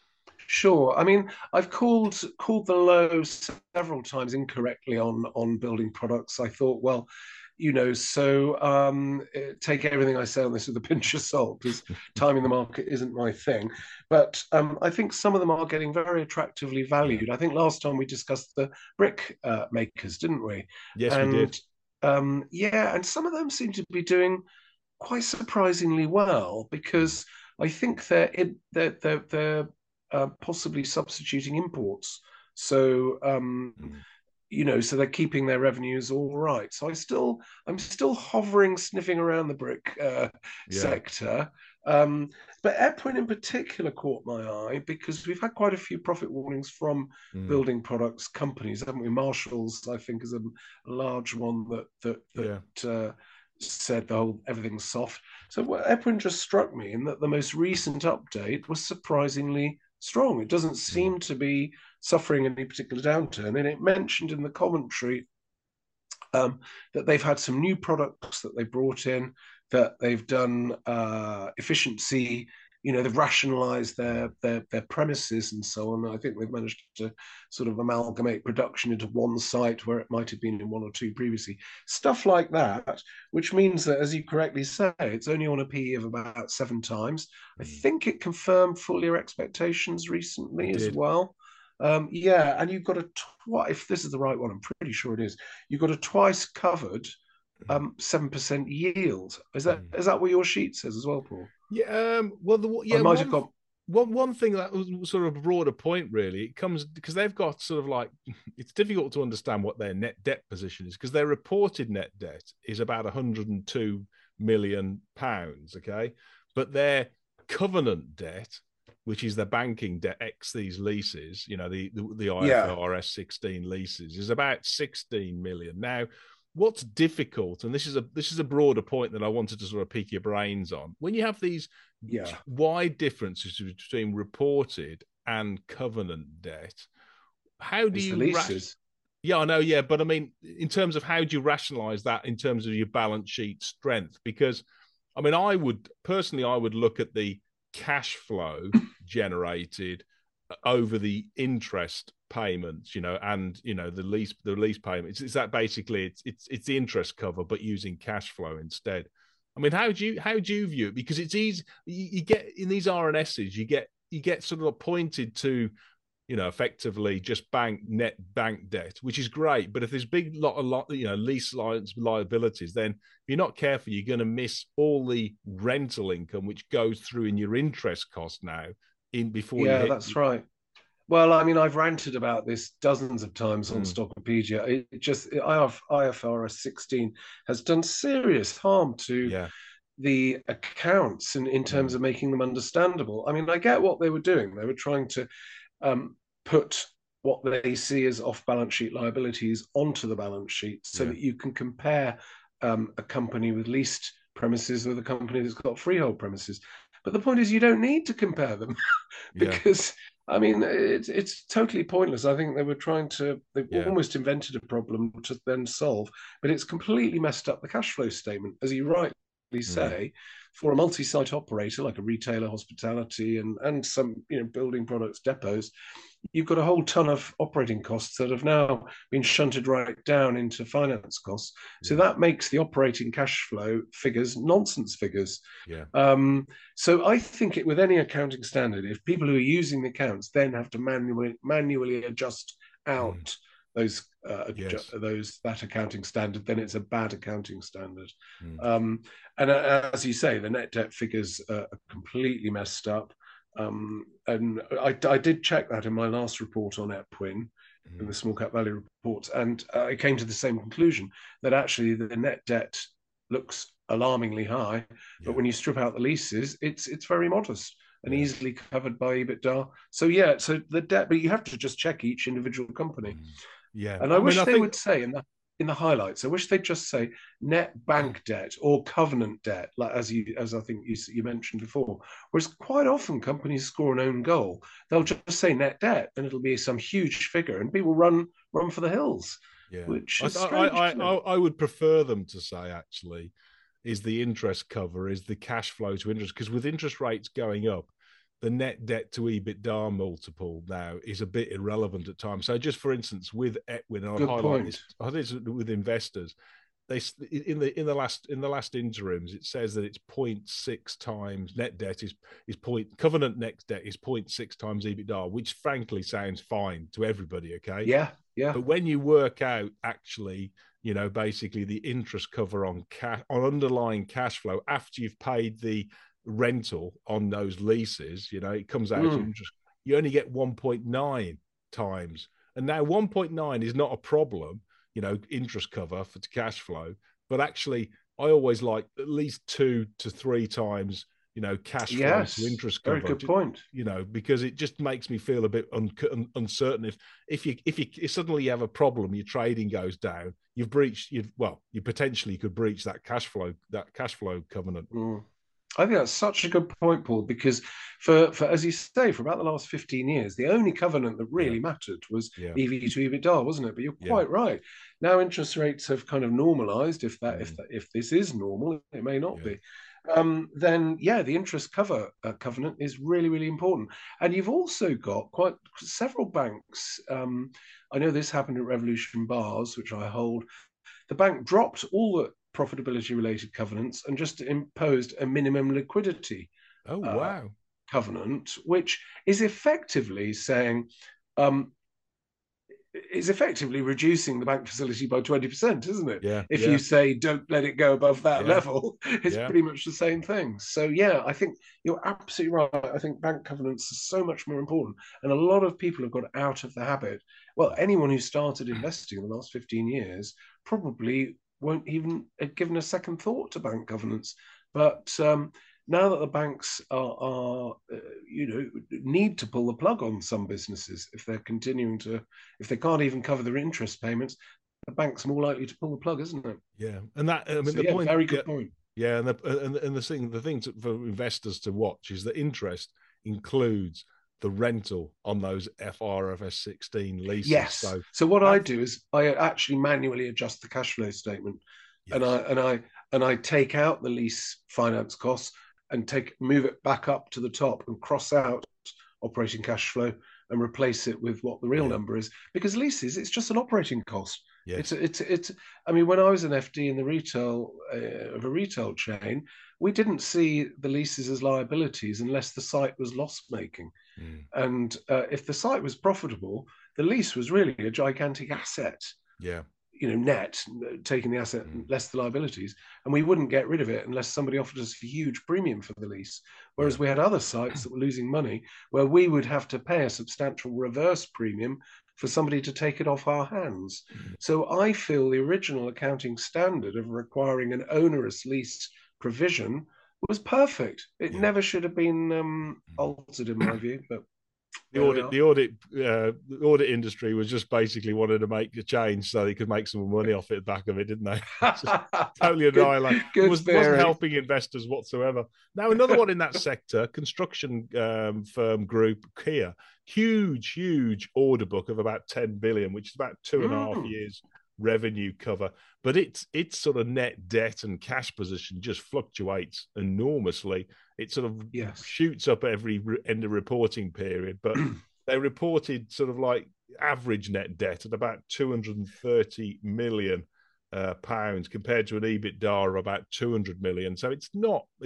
Sure. I mean, I've called the low several times incorrectly on building products. I thought, well, So take everything I say on this with a pinch of salt, because timing the market isn't my thing. But I think some of them are getting very attractively valued. I think last time we discussed the brick makers, didn't we? Yes, we did. And some of them seem to be doing quite surprisingly well, because I think they're possibly substituting imports. So so they're keeping their revenues all right. So I'm still hovering, sniffing around the brick sector. But Epwin in particular caught my eye, because we've had quite a few profit warnings from building products companies, haven't we? Marshalls, I think, is a large one that said everything's soft. So Epwin just struck me in that the most recent update was surprisingly strong. It doesn't seem to be suffering any particular downturn. And it mentioned in the commentary that they've had some new products that they brought in, that they've done efficiency. They've rationalized their premises and so on. I think they've managed to sort of amalgamate production into one site where it might have been in one or two previously. Stuff like that, which means that, as you correctly say, it's only on a PE of about 7 times. I think it confirmed full year expectations recently as well. And you've got if this is the right one, I'm pretty sure it is, you've got a twice covered 7% yield. Is that what your sheet says as well, Paul? Yeah. I might have got one thing that was sort of a broader point. Really, it comes because they've got sort of like, it's difficult to understand what their net debt position is, because their reported net debt is about £102 million. Okay, but their covenant debt, which is the banking debt ex these leases, the IFRS 16 leases, is about 16 million. Now, what's difficult, and this is a broader point that I wanted to sort of pick your brains on, when you have these wide differences between reported and covenant debt, how do you leases? Yeah, I know. Yeah, but I mean, in terms of how do you rationalize that in terms of your balance sheet strength? Because I mean, I would look at the cash flow generated over the interest payments, and the lease payments. Is that basically it's the interest cover, but using cash flow instead? I mean, how do you view it? Because it's easy. You get in these RNSs, you get sort of pointed to, effectively just net bank debt, which is great. But if there's big lot lease liabilities, then if you're not careful, you're going to miss all the rental income which goes through in your interest cost now. That's right. Well, I mean, I've ranted about this dozens of times on Stockopedia. IFRS 16 has done serious harm to the accounts in terms of making them understandable. I mean, I get what they were doing. They were trying to put what they see as off-balance sheet liabilities onto the balance sheet, so that you can compare a company with leased premises with a company that's got freehold premises. But the point is, you don't need to compare them because, I mean, it's totally pointless. I think they've almost invented a problem to then solve, but it's completely messed up the cash flow statement, as you rightly say. For a multi-site operator like a retailer, hospitality, and some building products depots, you've got a whole ton of operating costs that have now been shunted right down into finance costs. So that makes the operating cash flow figures nonsense figures. So I think with any accounting standard, if people who are using the accounts then have to manually adjust out that accounting standard, then it's a bad accounting standard. And as you say, the net debt figures are completely messed up. And I did check that in my last report on Epwin, in the small cap value report, and I came to the same conclusion, that actually the net debt looks alarmingly high, but when you strip out the leases, it's very modest and easily covered by EBITDA. So the debt, but you have to just check each individual company. And I wish they would say in the highlights, I wish they'd just say net bank debt or covenant debt, like as I think you mentioned before. Whereas quite often companies score an own goal, they'll just say net debt, and it'll be some huge figure, and people run for the hills. Which is strange. I would prefer them to say, actually, is the interest cover, is the cash flow to interest, because with interest rates going up, the net debt to EBITDA multiple now is a bit irrelevant at times. So just for instance, with Epwin, I'll highlight this with investors, they in the last interims, it says that it's 0.6 times net debt is covenant net debt is 0.6 times EBITDA, which frankly sounds fine to everybody. Okay. Yeah. Yeah. But when you work out actually, basically the interest cover on underlying cash flow after you've paid the rental on those leases, it comes out to interest. You only get 1.9 times. And now 1.9 is not a problem, interest cover for cash flow, but actually I always like at least 2 to 3 times, cash flow to interest cover. Very good point. Because it just makes me feel a bit uncertain. If suddenly you have a problem, your trading goes down, you potentially could breach that cash flow covenant. I think that's such a good point, Paul, because for as you say, for about the last 15 years, the only covenant that really mattered was EV to EBITDA, wasn't it? But you're quite right. Now interest rates have kind of normalized. If this is normal, it may not be. Then the interest cover covenant is really, really important. And you've also got quite several banks. I know this happened at Revolution Bars, which I hold. The bank dropped all the profitability related covenants and just imposed a minimum liquidity covenant, which is effectively saying is effectively reducing the bank facility by 20%, isn't it? If you say don't let it go above that level, it's pretty much the same thing. So I think you're absolutely right. I think bank covenants are so much more important, and a lot of people have got out of the habit. Well, anyone who started investing in the last 15 years probably won't even have given a second thought to bank governance. But now that the banks are need to pull the plug on some businesses if they're if they can't even cover their interest payments, the bank's more likely to pull the plug, isn't it? Yeah, and that the point. Very good point. Yeah, and the thing for investors to watch is that interest includes the rental on those FRFS 16 leases. Yes. So what I do is I actually manually adjust the cash flow statement, and I take out the lease finance costs and move it back up to the top and cross out operating cash flow and replace it with what the real number is. Because leases, it's just an operating cost. Yes. It's. I mean, when I was an FD in the retail of a retail chain, we didn't see the leases as liabilities unless the site was loss making. And if the site was profitable, the lease was really a gigantic asset. Yeah. Net, taking the asset less the liabilities, and we wouldn't get rid of it unless somebody offered us a huge premium for the lease. Whereas we had other sites that were losing money where we would have to pay a substantial reverse premium for somebody to take it off our hands. So I feel the original accounting standard of requiring an onerous lease provision was perfect. It never should have been altered, in my view. But the audit industry was just basically wanted to make a change so they could make some money off it, back of it, didn't they? Totally annihilated. Wasn't helping investors whatsoever. Now, another one in that sector, construction firm group Kia, huge order book of about 10 billion, which is about 2.5 years revenue cover, but its sort of net debt and cash position just fluctuates enormously. It sort of shoots up every end of reporting period, but they reported sort of like average net debt at about 230 million pounds compared to an EBITDA of about 200 million. So it's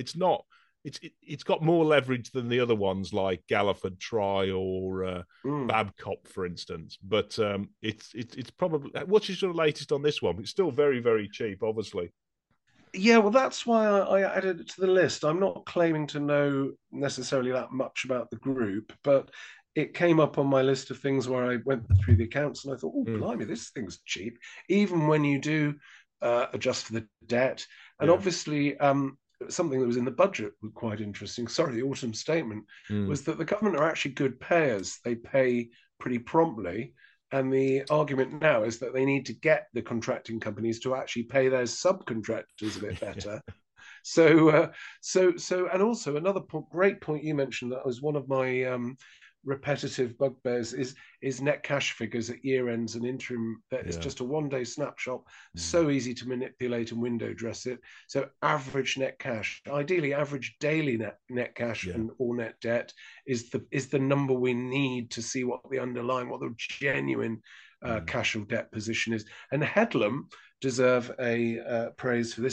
got more leverage than the other ones like Galliford Try or Babcock, for instance. But it's probably, what's your latest on this one? It's still very, very cheap, obviously. Yeah, well, that's why I added it to the list. I'm not claiming to know necessarily that much about the group, but it came up on my list of things where I went through the accounts and I thought, blimey, this thing's cheap, even when you do adjust for the debt. And obviously, something that was in the budget was quite interesting. Sorry, the autumn statement was that the government are actually good payers. They pay pretty promptly. And the argument now is that they need to get the contracting companies to actually pay their subcontractors a bit better. So, and also another great point you mentioned that was one of my repetitive bugbears is net cash figures at year ends and interim. That is just a one-day snapshot, so easy to manipulate and window dress it. So average net cash, ideally average daily net cash or net debt is the number we need to see what the genuine cash or debt position is. And Headlam deserve a praise for this.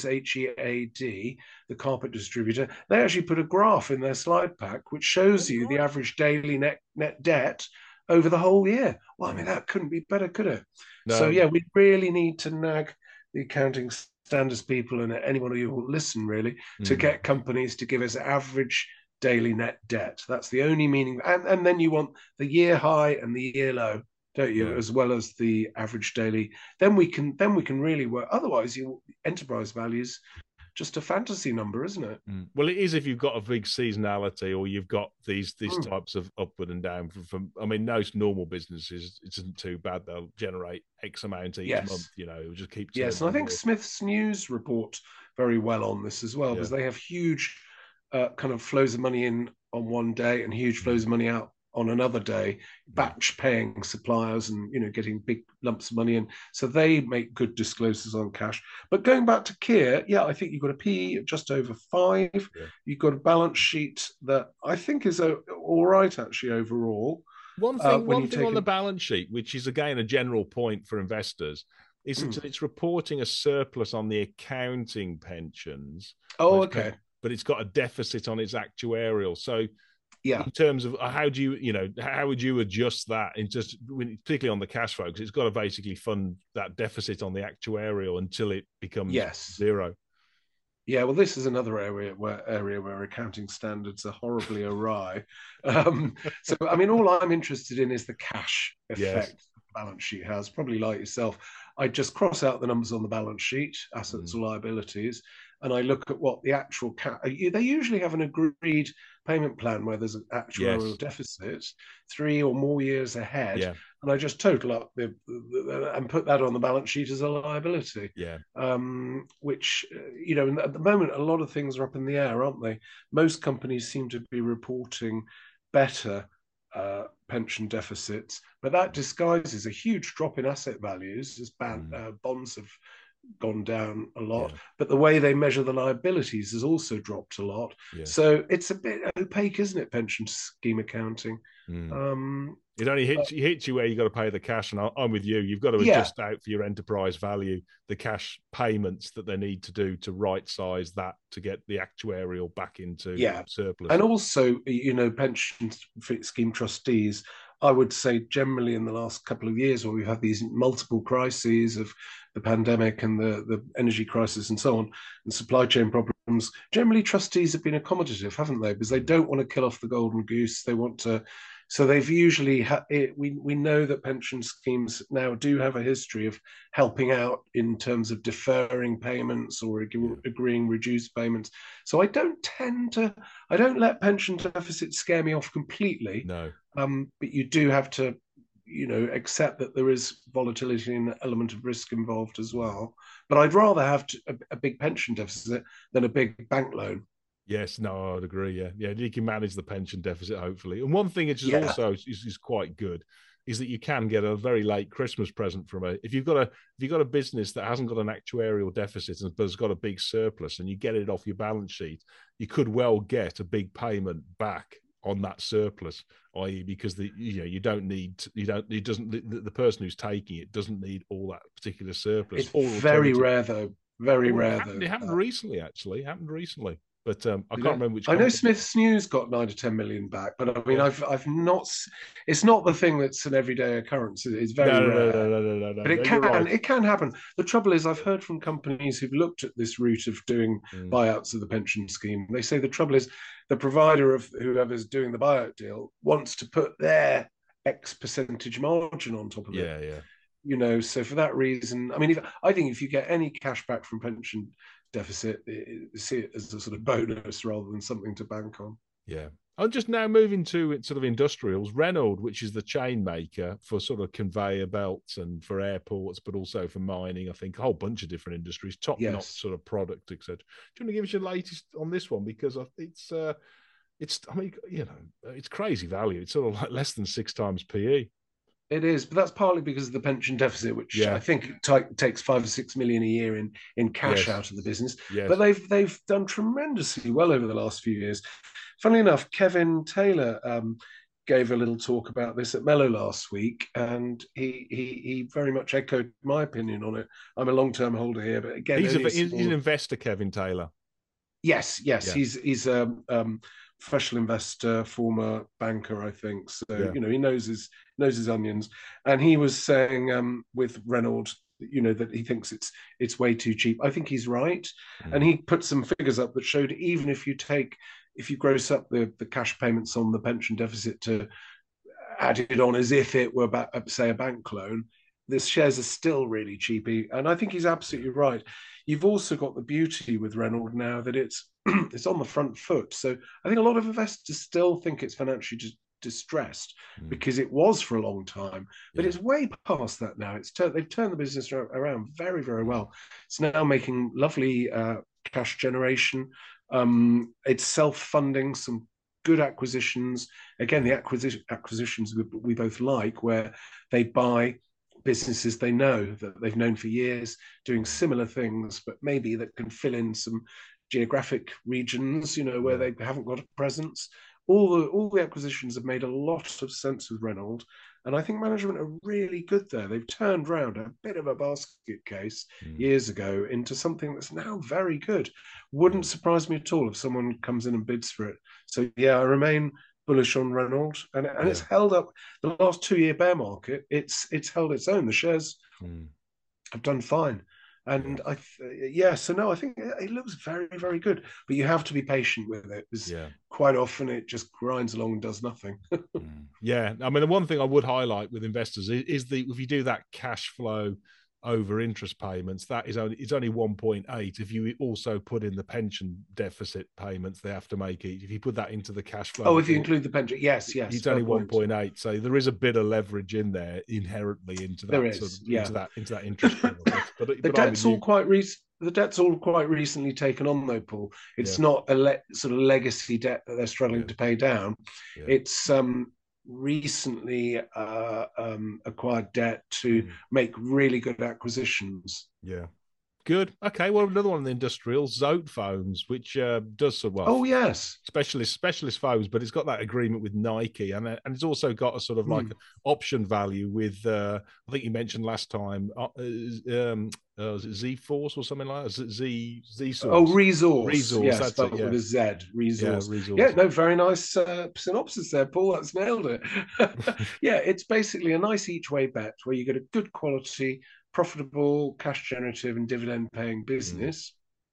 HEAD, the carpet distributor, they actually put a graph in their slide pack which shows you the average daily net debt over the whole year. Well, I mean, that couldn't be better, could it? No. So yeah, we really need to nag the accounting standards people and anyone who will listen really to get companies to give us average daily net debt. That's the only meaning. And then you want the year high and the year low, don't you? Yeah. As well as the average daily. Then we can really work. Otherwise, enterprise values just a fantasy number, isn't it? Well, it is if you've got a big seasonality or you've got these types of upward and down from I mean, most normal businesses, it isn't too bad. They'll generate X amount each month, you know, just keep. Yes, and I think Smith's News report very well on this as well, because they have huge kind of flows of money in on one day and huge flows of money out on another day, batch paying suppliers and, you know, getting big lumps of money in. So they make good disclosures on cash. But going back to Kier, I think you've got a PE of just over 5. Yeah. You've got a balance sheet that I think is all right, actually, overall. One thing on the balance sheet, which is, again, a general point for investors, is that it's reporting a surplus on the accounting pensions. Oh, okay. But it's got a deficit on its actuarial. So, in terms of how would you adjust that in just particularly on the cash flow, because it's got to basically fund that deficit on the actuarial until it becomes zero. Yeah, well, this is another area where accounting standards are horribly awry. So, I mean, all I'm interested in is the cash effect the balance sheet has. Probably like yourself, I just cross out the numbers on the balance sheet, assets or liabilities, and I look at what the actual they usually have an agreed payment plan where there's an actuarial deficit 3 or more years ahead, and I just total up and put that on the balance sheet as a liability. Which, you know, at the moment a lot of things are up in the air, aren't they? Most companies seem to be reporting better pension deficits, but that disguises a huge drop in asset values as bonds have gone down a lot, but the way they measure the liabilities has also dropped a lot. So it's a bit opaque, isn't it, pension scheme accounting? It only hits you where you got to pay the cash, and I'm with you. You've got to adjust out for your enterprise value the cash payments that they need to do to right size that to get the actuarial back into surplus. And also, you know, pension scheme trustees, I would say generally in the last couple of years where we've had these multiple crises of the pandemic and the energy crisis and so on, and supply chain problems, generally trustees have been accommodative, haven't they? Because they don't want to kill off the golden goose. They want to, so they've usually, we know that pension schemes now do have a history of helping out in terms of deferring payments or agreeing reduced payments. So I don't let pension deficits scare me off completely. No. But you do have to, you know, accept that there is volatility and an element of risk involved as well. But I'd rather have a big pension deficit than a big bank loan. Yes, no, I'd agree. Yeah, you can manage the pension deficit hopefully. And one thing which is also is quite good is that you can get a very late Christmas present from if you've got a business that hasn't got an actuarial deficit but has got a big surplus, and you get it off your balance sheet, you could well get a big payment back on that surplus, i.e., because the person who's taking it doesn't need all that particular surplus. It's very rare though. Very rare though. It happened recently, actually. It happened recently. But I can't remember which. I know Smith's News got 9 to 10 million back, but I mean, I've not. It's not the thing that's an everyday occurrence. It's very rare. No. But it can happen. The trouble is, I've heard from companies who've looked at this route of doing buyouts of the pension scheme. They say the trouble is, the provider of whoever's doing the buyout deal wants to put their X percentage margin on top of it. Yeah. You know, so for that reason, I mean, I think if you get any cash back from pension deficit, see it as a sort of bonus rather than something to bank on. Yeah. I'm just now moving to sort of industrials. Renault, which is the chain maker for sort of conveyor belts and for airports, but also for mining, I think a whole bunch of different industries, top-notch sort of product, etc. Do you want to give us your latest on this one? Because it's I mean, you know, it's crazy value. It's sort of like less than 6 times PE. It is, but that's partly because of the pension deficit, which I think takes 5 or 6 million a year in cash out of the business. Yes. But they've done tremendously well over the last few years. Funnily enough, Kevin Taylor gave a little talk about this at Mello last week, and he very much echoed my opinion on it. I'm a long-term holder here, but again, he's an investor, Kevin Taylor. Yes, he's a professional investor, former banker, I think. So he knows his onions, and he was saying with Renault, that he thinks it's way too cheap. I think he's right, and he put some figures up that showed even if you gross up the cash payments on the pension deficit to add it on as if it were say a bank loan, the shares are still really cheapy. And I think he's absolutely right. You've also got the beauty with Renault now that it's on the front foot. So I think a lot of investors still think it's financially distressed because it was for a long time, but it's way past that now. They've turned the business around very, very well. It's now making lovely cash generation. It's self-funding some good acquisitions. Again, the acquisitions we both like, where they buy businesses they know that they've known for years, doing similar things, but maybe that can fill in some geographic regions, where they haven't got a presence. All the acquisitions have made a lot of sense with Renault, and I think management are really good there. They've turned around a bit of a basket case years ago into something that's now very good. Wouldn't surprise me at all if someone comes in and bids for it. So I remain bullish on Renault, and it's held up the last 2-year bear market. It's held its own. The shares have done fine. And I think it looks very, very good, but you have to be patient with it, because quite often it just grinds along and does nothing. I mean, the one thing I would highlight with investors is if you do that cash flow over interest payments, it's only 1.8. If you also put in the pension deficit payments they have to make if you put that into the cash flow. If you include the pension, yes, it's only 1.8. So there is a bit of leverage in there inherently into that into that interest. But the debt's all quite recent. The debt's all quite recently taken on, though, Paul. It's not a sort of legacy debt that they're struggling to pay down. It's recently acquired debt to make really good acquisitions. Good. Okay. Well, another one of the industrials, Zotefoams, which does so well. Oh yes, specialist foams, but it's got that agreement with Nike, and it's also got a sort of like option value with. I think you mentioned last time, was it Z-Force or something like that? Z Source. Oh, Resource. Yes, that's it. With a Z. Resource. Resource. Yeah. No, very nice synopsis there, Paul. That's nailed it. It's basically a nice each way bet where you get a good quality, profitable, cash generative and dividend paying business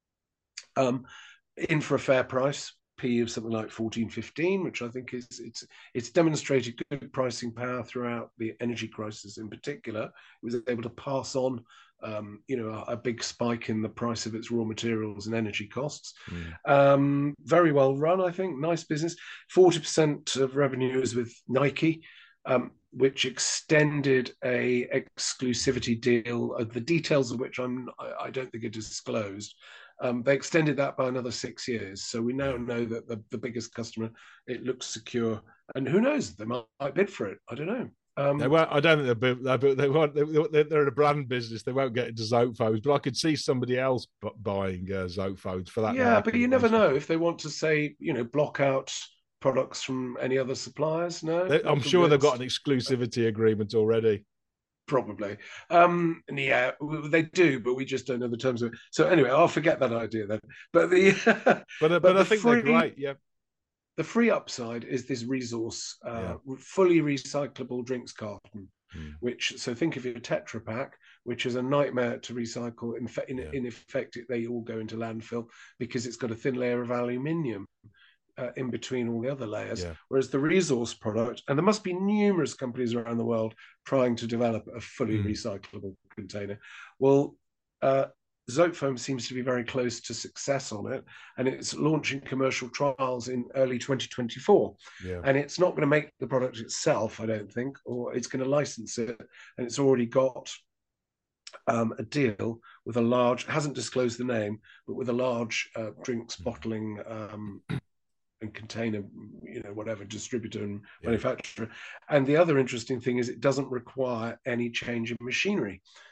in for a fair price, P of something like 14-15, which I think it's demonstrated good pricing power throughout the energy crisis in particular. It was able to pass on a big spike in the price of its raw materials and energy costs. Very well run, I think. Nice business. 40% of revenue is with Nike, which extended a exclusivity deal, the details of which I don't think are disclosed. They extended that by another 6 years. So we now know that the biggest customer, it looks secure. And who knows, they might bid for it. I don't know. I don't think they won't. They're in a brand business. They won't get into Zotefoams, but I could see somebody else buying Zotefoams for that. Yeah, but you never know if they want to say, block out products from any other suppliers. No, I'm sure they've got an exclusivity agreement already. Probably. They do, but we just don't know the terms of it. So anyway, I'll forget that idea then. But I think they're great. Yeah. The free upside is this Resource, fully recyclable drinks carton, so think of your Tetra Pak, which is a nightmare to recycle. In effect, they all go into landfill because it's got a thin layer of aluminium in between all the other layers. Whereas the Resource product, and there must be numerous companies around the world trying to develop a fully recyclable container. Well, Zotefoam seems to be very close to success on it, and it's launching commercial trials in early 2024. And it's not going to make the product itself, I don't think, or it's going to license it, and it's already got a deal with a large, hasn't disclosed the name, but with a large drinks bottling and container, whatever, distributor and manufacturer. And the other interesting thing is it doesn't require any change in machinery.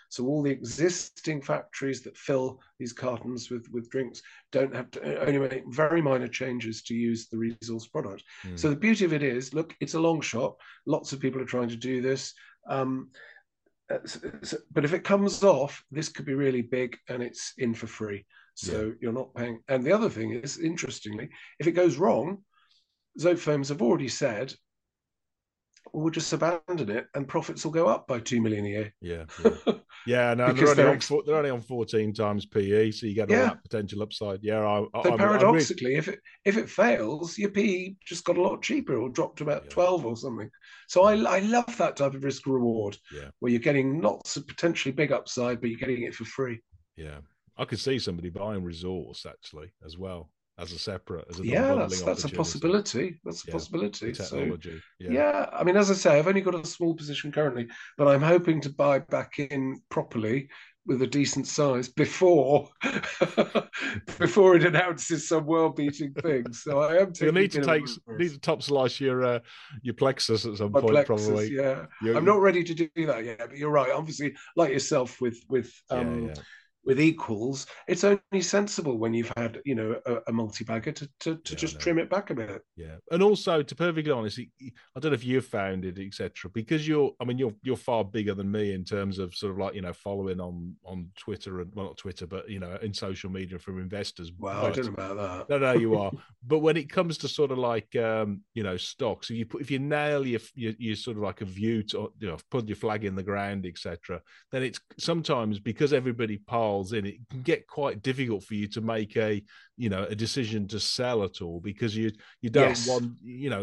So all the existing factories that fill these cartons with drinks don't have to only make very minor changes to use the resource product. So the beauty of it is, look, it's a long shot. Lots of people are trying to do this. But if it comes off, this could be really big, and it's in for free. So you're not paying. And the other thing is, interestingly, if it goes wrong, Zotefoams have already said, well, we'll just abandon it and profits will go up by 2 million a year. Yeah. No, they're only on 14 times PE, so you get all that potential upside. So paradoxically, if it fails, your PE just got a lot cheaper. It will drop to about 12 or something. So I love that type of risk reward, where you're getting lots of potentially big upside, but you're getting it for free. Yeah, I could see somebody buying resource actually as well. As a separate, that's a possibility. That's a possibility. Technology. So, I mean, as I say, I've only got a small position currently, but I'm hoping to buy back in properly with a decent size before it announces some world-beating thing. So I am. You need to top slice your plexus at some point, probably. Yeah, I'm not ready to do that yet, but you're right. Obviously, like yourself with equals, it's only sensible when you've had a multi-bagger to just trim it back a bit. And also, to be perfectly honest, I don't know if you've found it, etc. Because you're far bigger than me in terms of sort of like following on Twitter, and well, not Twitter, but in social media from investors. Well, I don't know about that. No, you are. But when it comes to sort of like stocks, if you nail your sort of like a view to put your flag in the ground, etc., then it's sometimes because everybody piles in, it can get quite difficult for you to make a decision to sell at all, because you don't want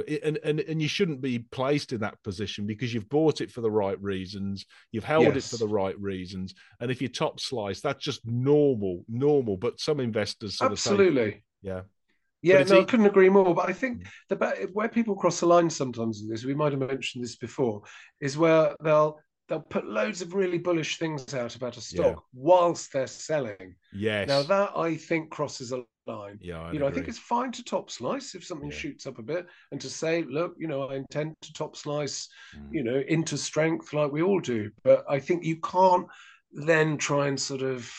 and you shouldn't be placed in that position because you've bought it for the right reasons, you've held it for the right reasons, and if you top slice, that's just normal. But some investors absolutely I couldn't agree more. But I think where people cross the line sometimes in this, we might have mentioned this before, is where they'll put loads of really bullish things out about a stock whilst they're selling. Yes. Now that I think crosses a line. I think it's fine to top slice if something shoots up a bit, and to say, look, I intend to top slice, into strength like we all do. But I think you can't then try and sort of,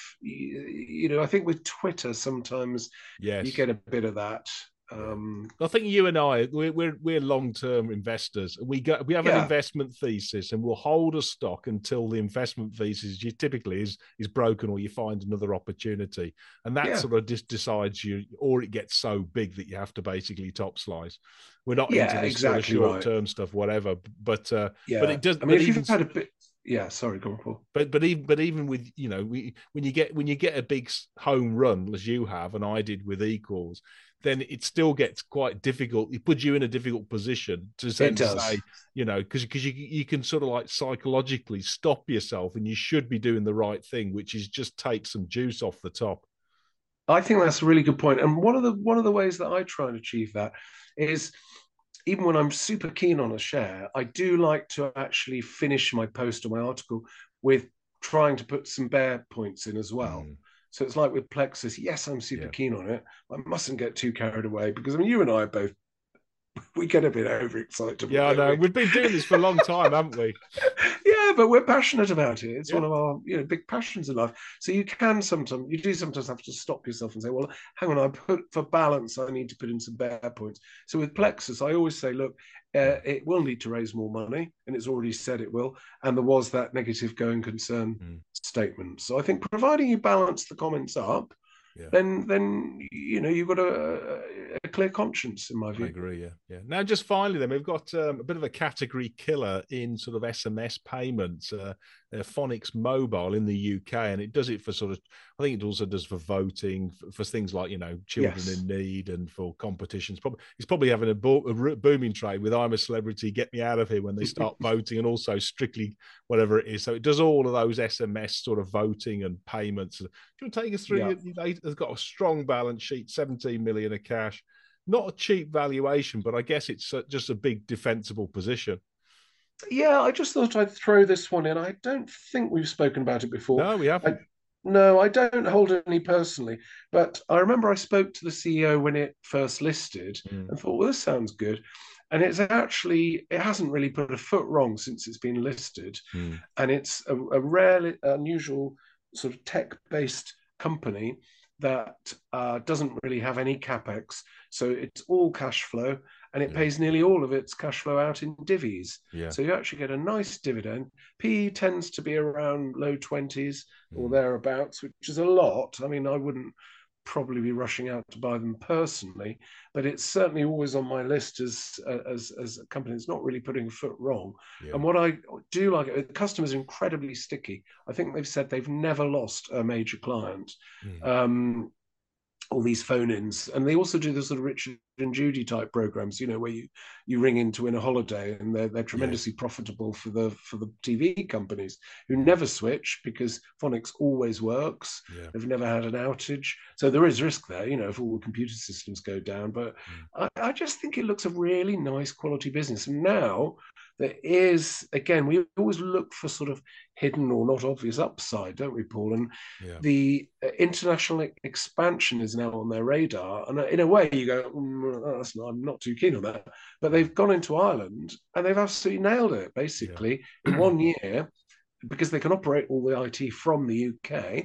I think with Twitter sometimes you get a bit of that. I think you and I, we're long-term investors. We have an investment thesis, and we'll hold a stock until the investment thesis typically is broken, or you find another opportunity, and that sort of just decides or it gets so big that you have to basically top slice. We're not into this sort of short-term stuff, whatever. But it does. I mean, if you've had a bit. Yeah, sorry, go on, Paul. But even with when you get a big home run as you have and I did with equals, then it still gets quite difficult. It puts you in a difficult position to say, because you can sort of like psychologically stop yourself, and you should be doing the right thing, which is just take some juice off the top. I think that's a really good point. And one of the ways that I try and achieve that is, even when I'm super keen on a share, I do like to actually finish my post or my article with trying to put some bear points in as well. So it's like with Plexus. Yes, I'm super keen on it. I mustn't get too carried away, because you and I both, we get a bit overexcited. Yeah, I know. We've been doing this for a long time, haven't we? Yeah, but we're passionate about it. It's one of our big passions in life. So you do sometimes have to stop yourself and say, well, hang on, for balance, I need to put in some bear points. So with Plexus, I always say, look, it will need to raise more money, and it's already said it will. And there was that negative going concern statement. So I think providing you balance the comments up, then you've got a clear conscience, in my view. I agree. Yeah. Now, just finally, then we've got a bit of a category killer in sort of SMS payments. Phonics Mobile in the UK, and it does it for sort of, I think it also does for voting, for things like children in need, and for competitions. It's probably having a booming trade with I'm a Celebrity, Get Me Out of Here when they start voting, and also Strictly whatever it is. So it does all of those SMS sort of voting and payments. Do you want to take us through? It's got a strong balance sheet, 17 million of cash, not a cheap valuation, but I guess it's just a big defensible position. Yeah, I just thought I'd throw this one in. I don't think we've spoken about it before. No, we haven't. No, I don't hold any personally, but I remember I spoke to the CEO when it first listed Mm. and thought, well, this sounds good. And it hasn't really put a foot wrong since it's been listed. Mm. And it's a rarely unusual sort of tech-based company that doesn't really have any capex. So it's all cash flow, and it pays nearly all of its cash flow out in divvies. Yeah. So you actually get a nice dividend. PE tends to be around low 20s or thereabouts, which is a lot. I mean, I wouldn't probably be rushing out to buy them personally, but it's certainly always on my list as a company that's not really putting a foot wrong. Yeah. And what I do like, the customers are incredibly sticky. I think they've said they've never lost a major client. All these phone-ins, and they also do the sort of Richard and Judy type programs, where you ring in to win a holiday, and they're tremendously profitable for the TV companies who never switch because Phonics always works. They've never had an outage, so there is risk there, if all the computer systems go down. But I just think it looks a really nice quality business. And now there is, again, we always look for sort of hidden or not obvious upside, don't we, Paul? And the international expansion is now on their radar. And in a way, you go, I'm not too keen on that. But they've gone into Ireland and they've absolutely nailed it, basically, in 1 year, because they can operate all the IT from the UK.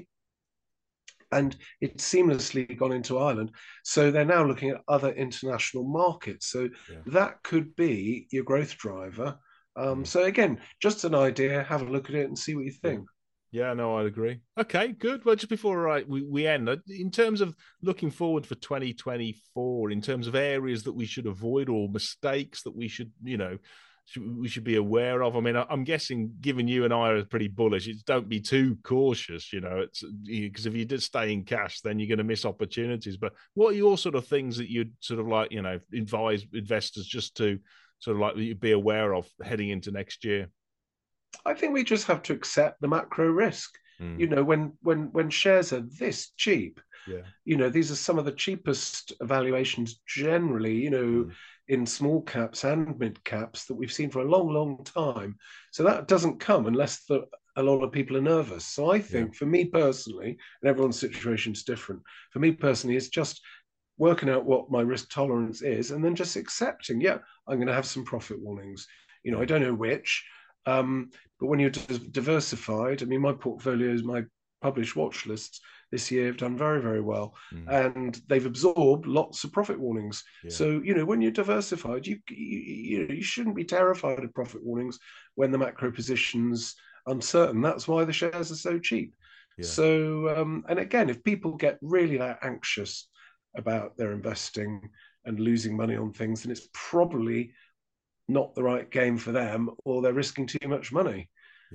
And it's seamlessly gone into Ireland. So they're now looking at other international markets. So that could be your growth driver. So again, just an idea, have a look at it and see what you think. Yeah, no, I'd agree. Okay, good. Well, just before we end, in terms of looking forward for 2024, in terms of areas that we should avoid or mistakes that we should, we should be aware of. I mean, I'm guessing, given you and I are pretty bullish, it's don't be too cautious, it's because if you did stay in cash, then you're going to miss opportunities. But what are your sort of things that you'd sort of like, advise investors just to sort of like be aware of heading into next year? I think we just have to accept the macro risk. When shares are this cheap, these are some of the cheapest valuations generally, in small caps and mid caps that we've seen for a long, long time. So that doesn't come unless a lot of people are nervous. So I think for me personally, and everyone's situation is different, for me personally, it's just working out what my risk tolerance is and then just accepting, I'm going to have some profit warnings. I don't know which, but when you're diversified, I mean, my portfolios, my published watch lists this year have done very, very well, and they've absorbed lots of profit warnings. So, when you're diversified, you shouldn't be terrified of profit warnings when the macro position's uncertain. That's why the shares are so cheap. So, and again, if people get really that anxious about their investing and losing money on things, then it's probably not the right game for them, or they're risking too much money.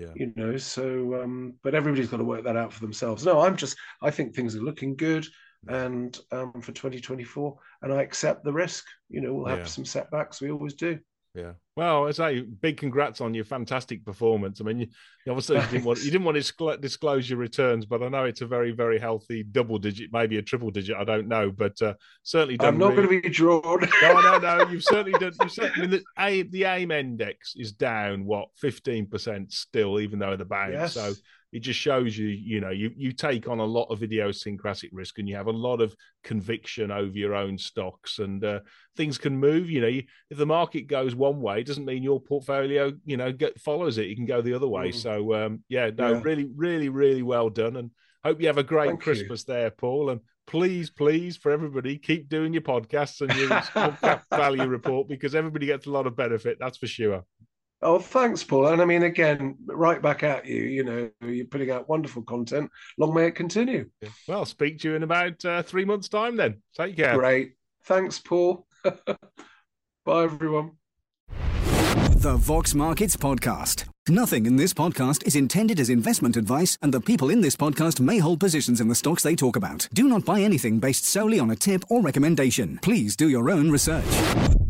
So but everybody's got to work that out for themselves. No, I think things are looking good, and for 2024, and I accept the risk. We'll have some setbacks, we always do. Yeah. Well, I say big congrats on your fantastic performance. I mean, you obviously didn't want to disclose your returns, but I know it's a very, very healthy double digit, maybe a triple digit. I don't know, but certainly done. I'm not going to be drawn. No. You've certainly done. I mean, the AIM index is down 15% still, even though the bank. Yes. So it just shows you take on a lot of idiosyncratic risk, and you have a lot of conviction over your own stocks, and things can move. If the market goes one way, it doesn't mean your portfolio, follows it. You can go the other way. So, really, really, really well done. And hope you have a great Christmas there, Paul. And please, for everybody, keep doing your podcasts and your small cap value report, because everybody gets a lot of benefit. That's for sure. Oh, thanks, Paul. And I mean, again, right back at you. You're putting out wonderful content. Long may it continue. Yeah. Well, speak to you in about 3 months' time then. Take care. Great. Thanks, Paul. Bye, everyone. The Vox Markets Podcast. Nothing in this podcast is intended as investment advice, and the people in this podcast may hold positions in the stocks they talk about. Do not buy anything based solely on a tip or recommendation. Please do your own research.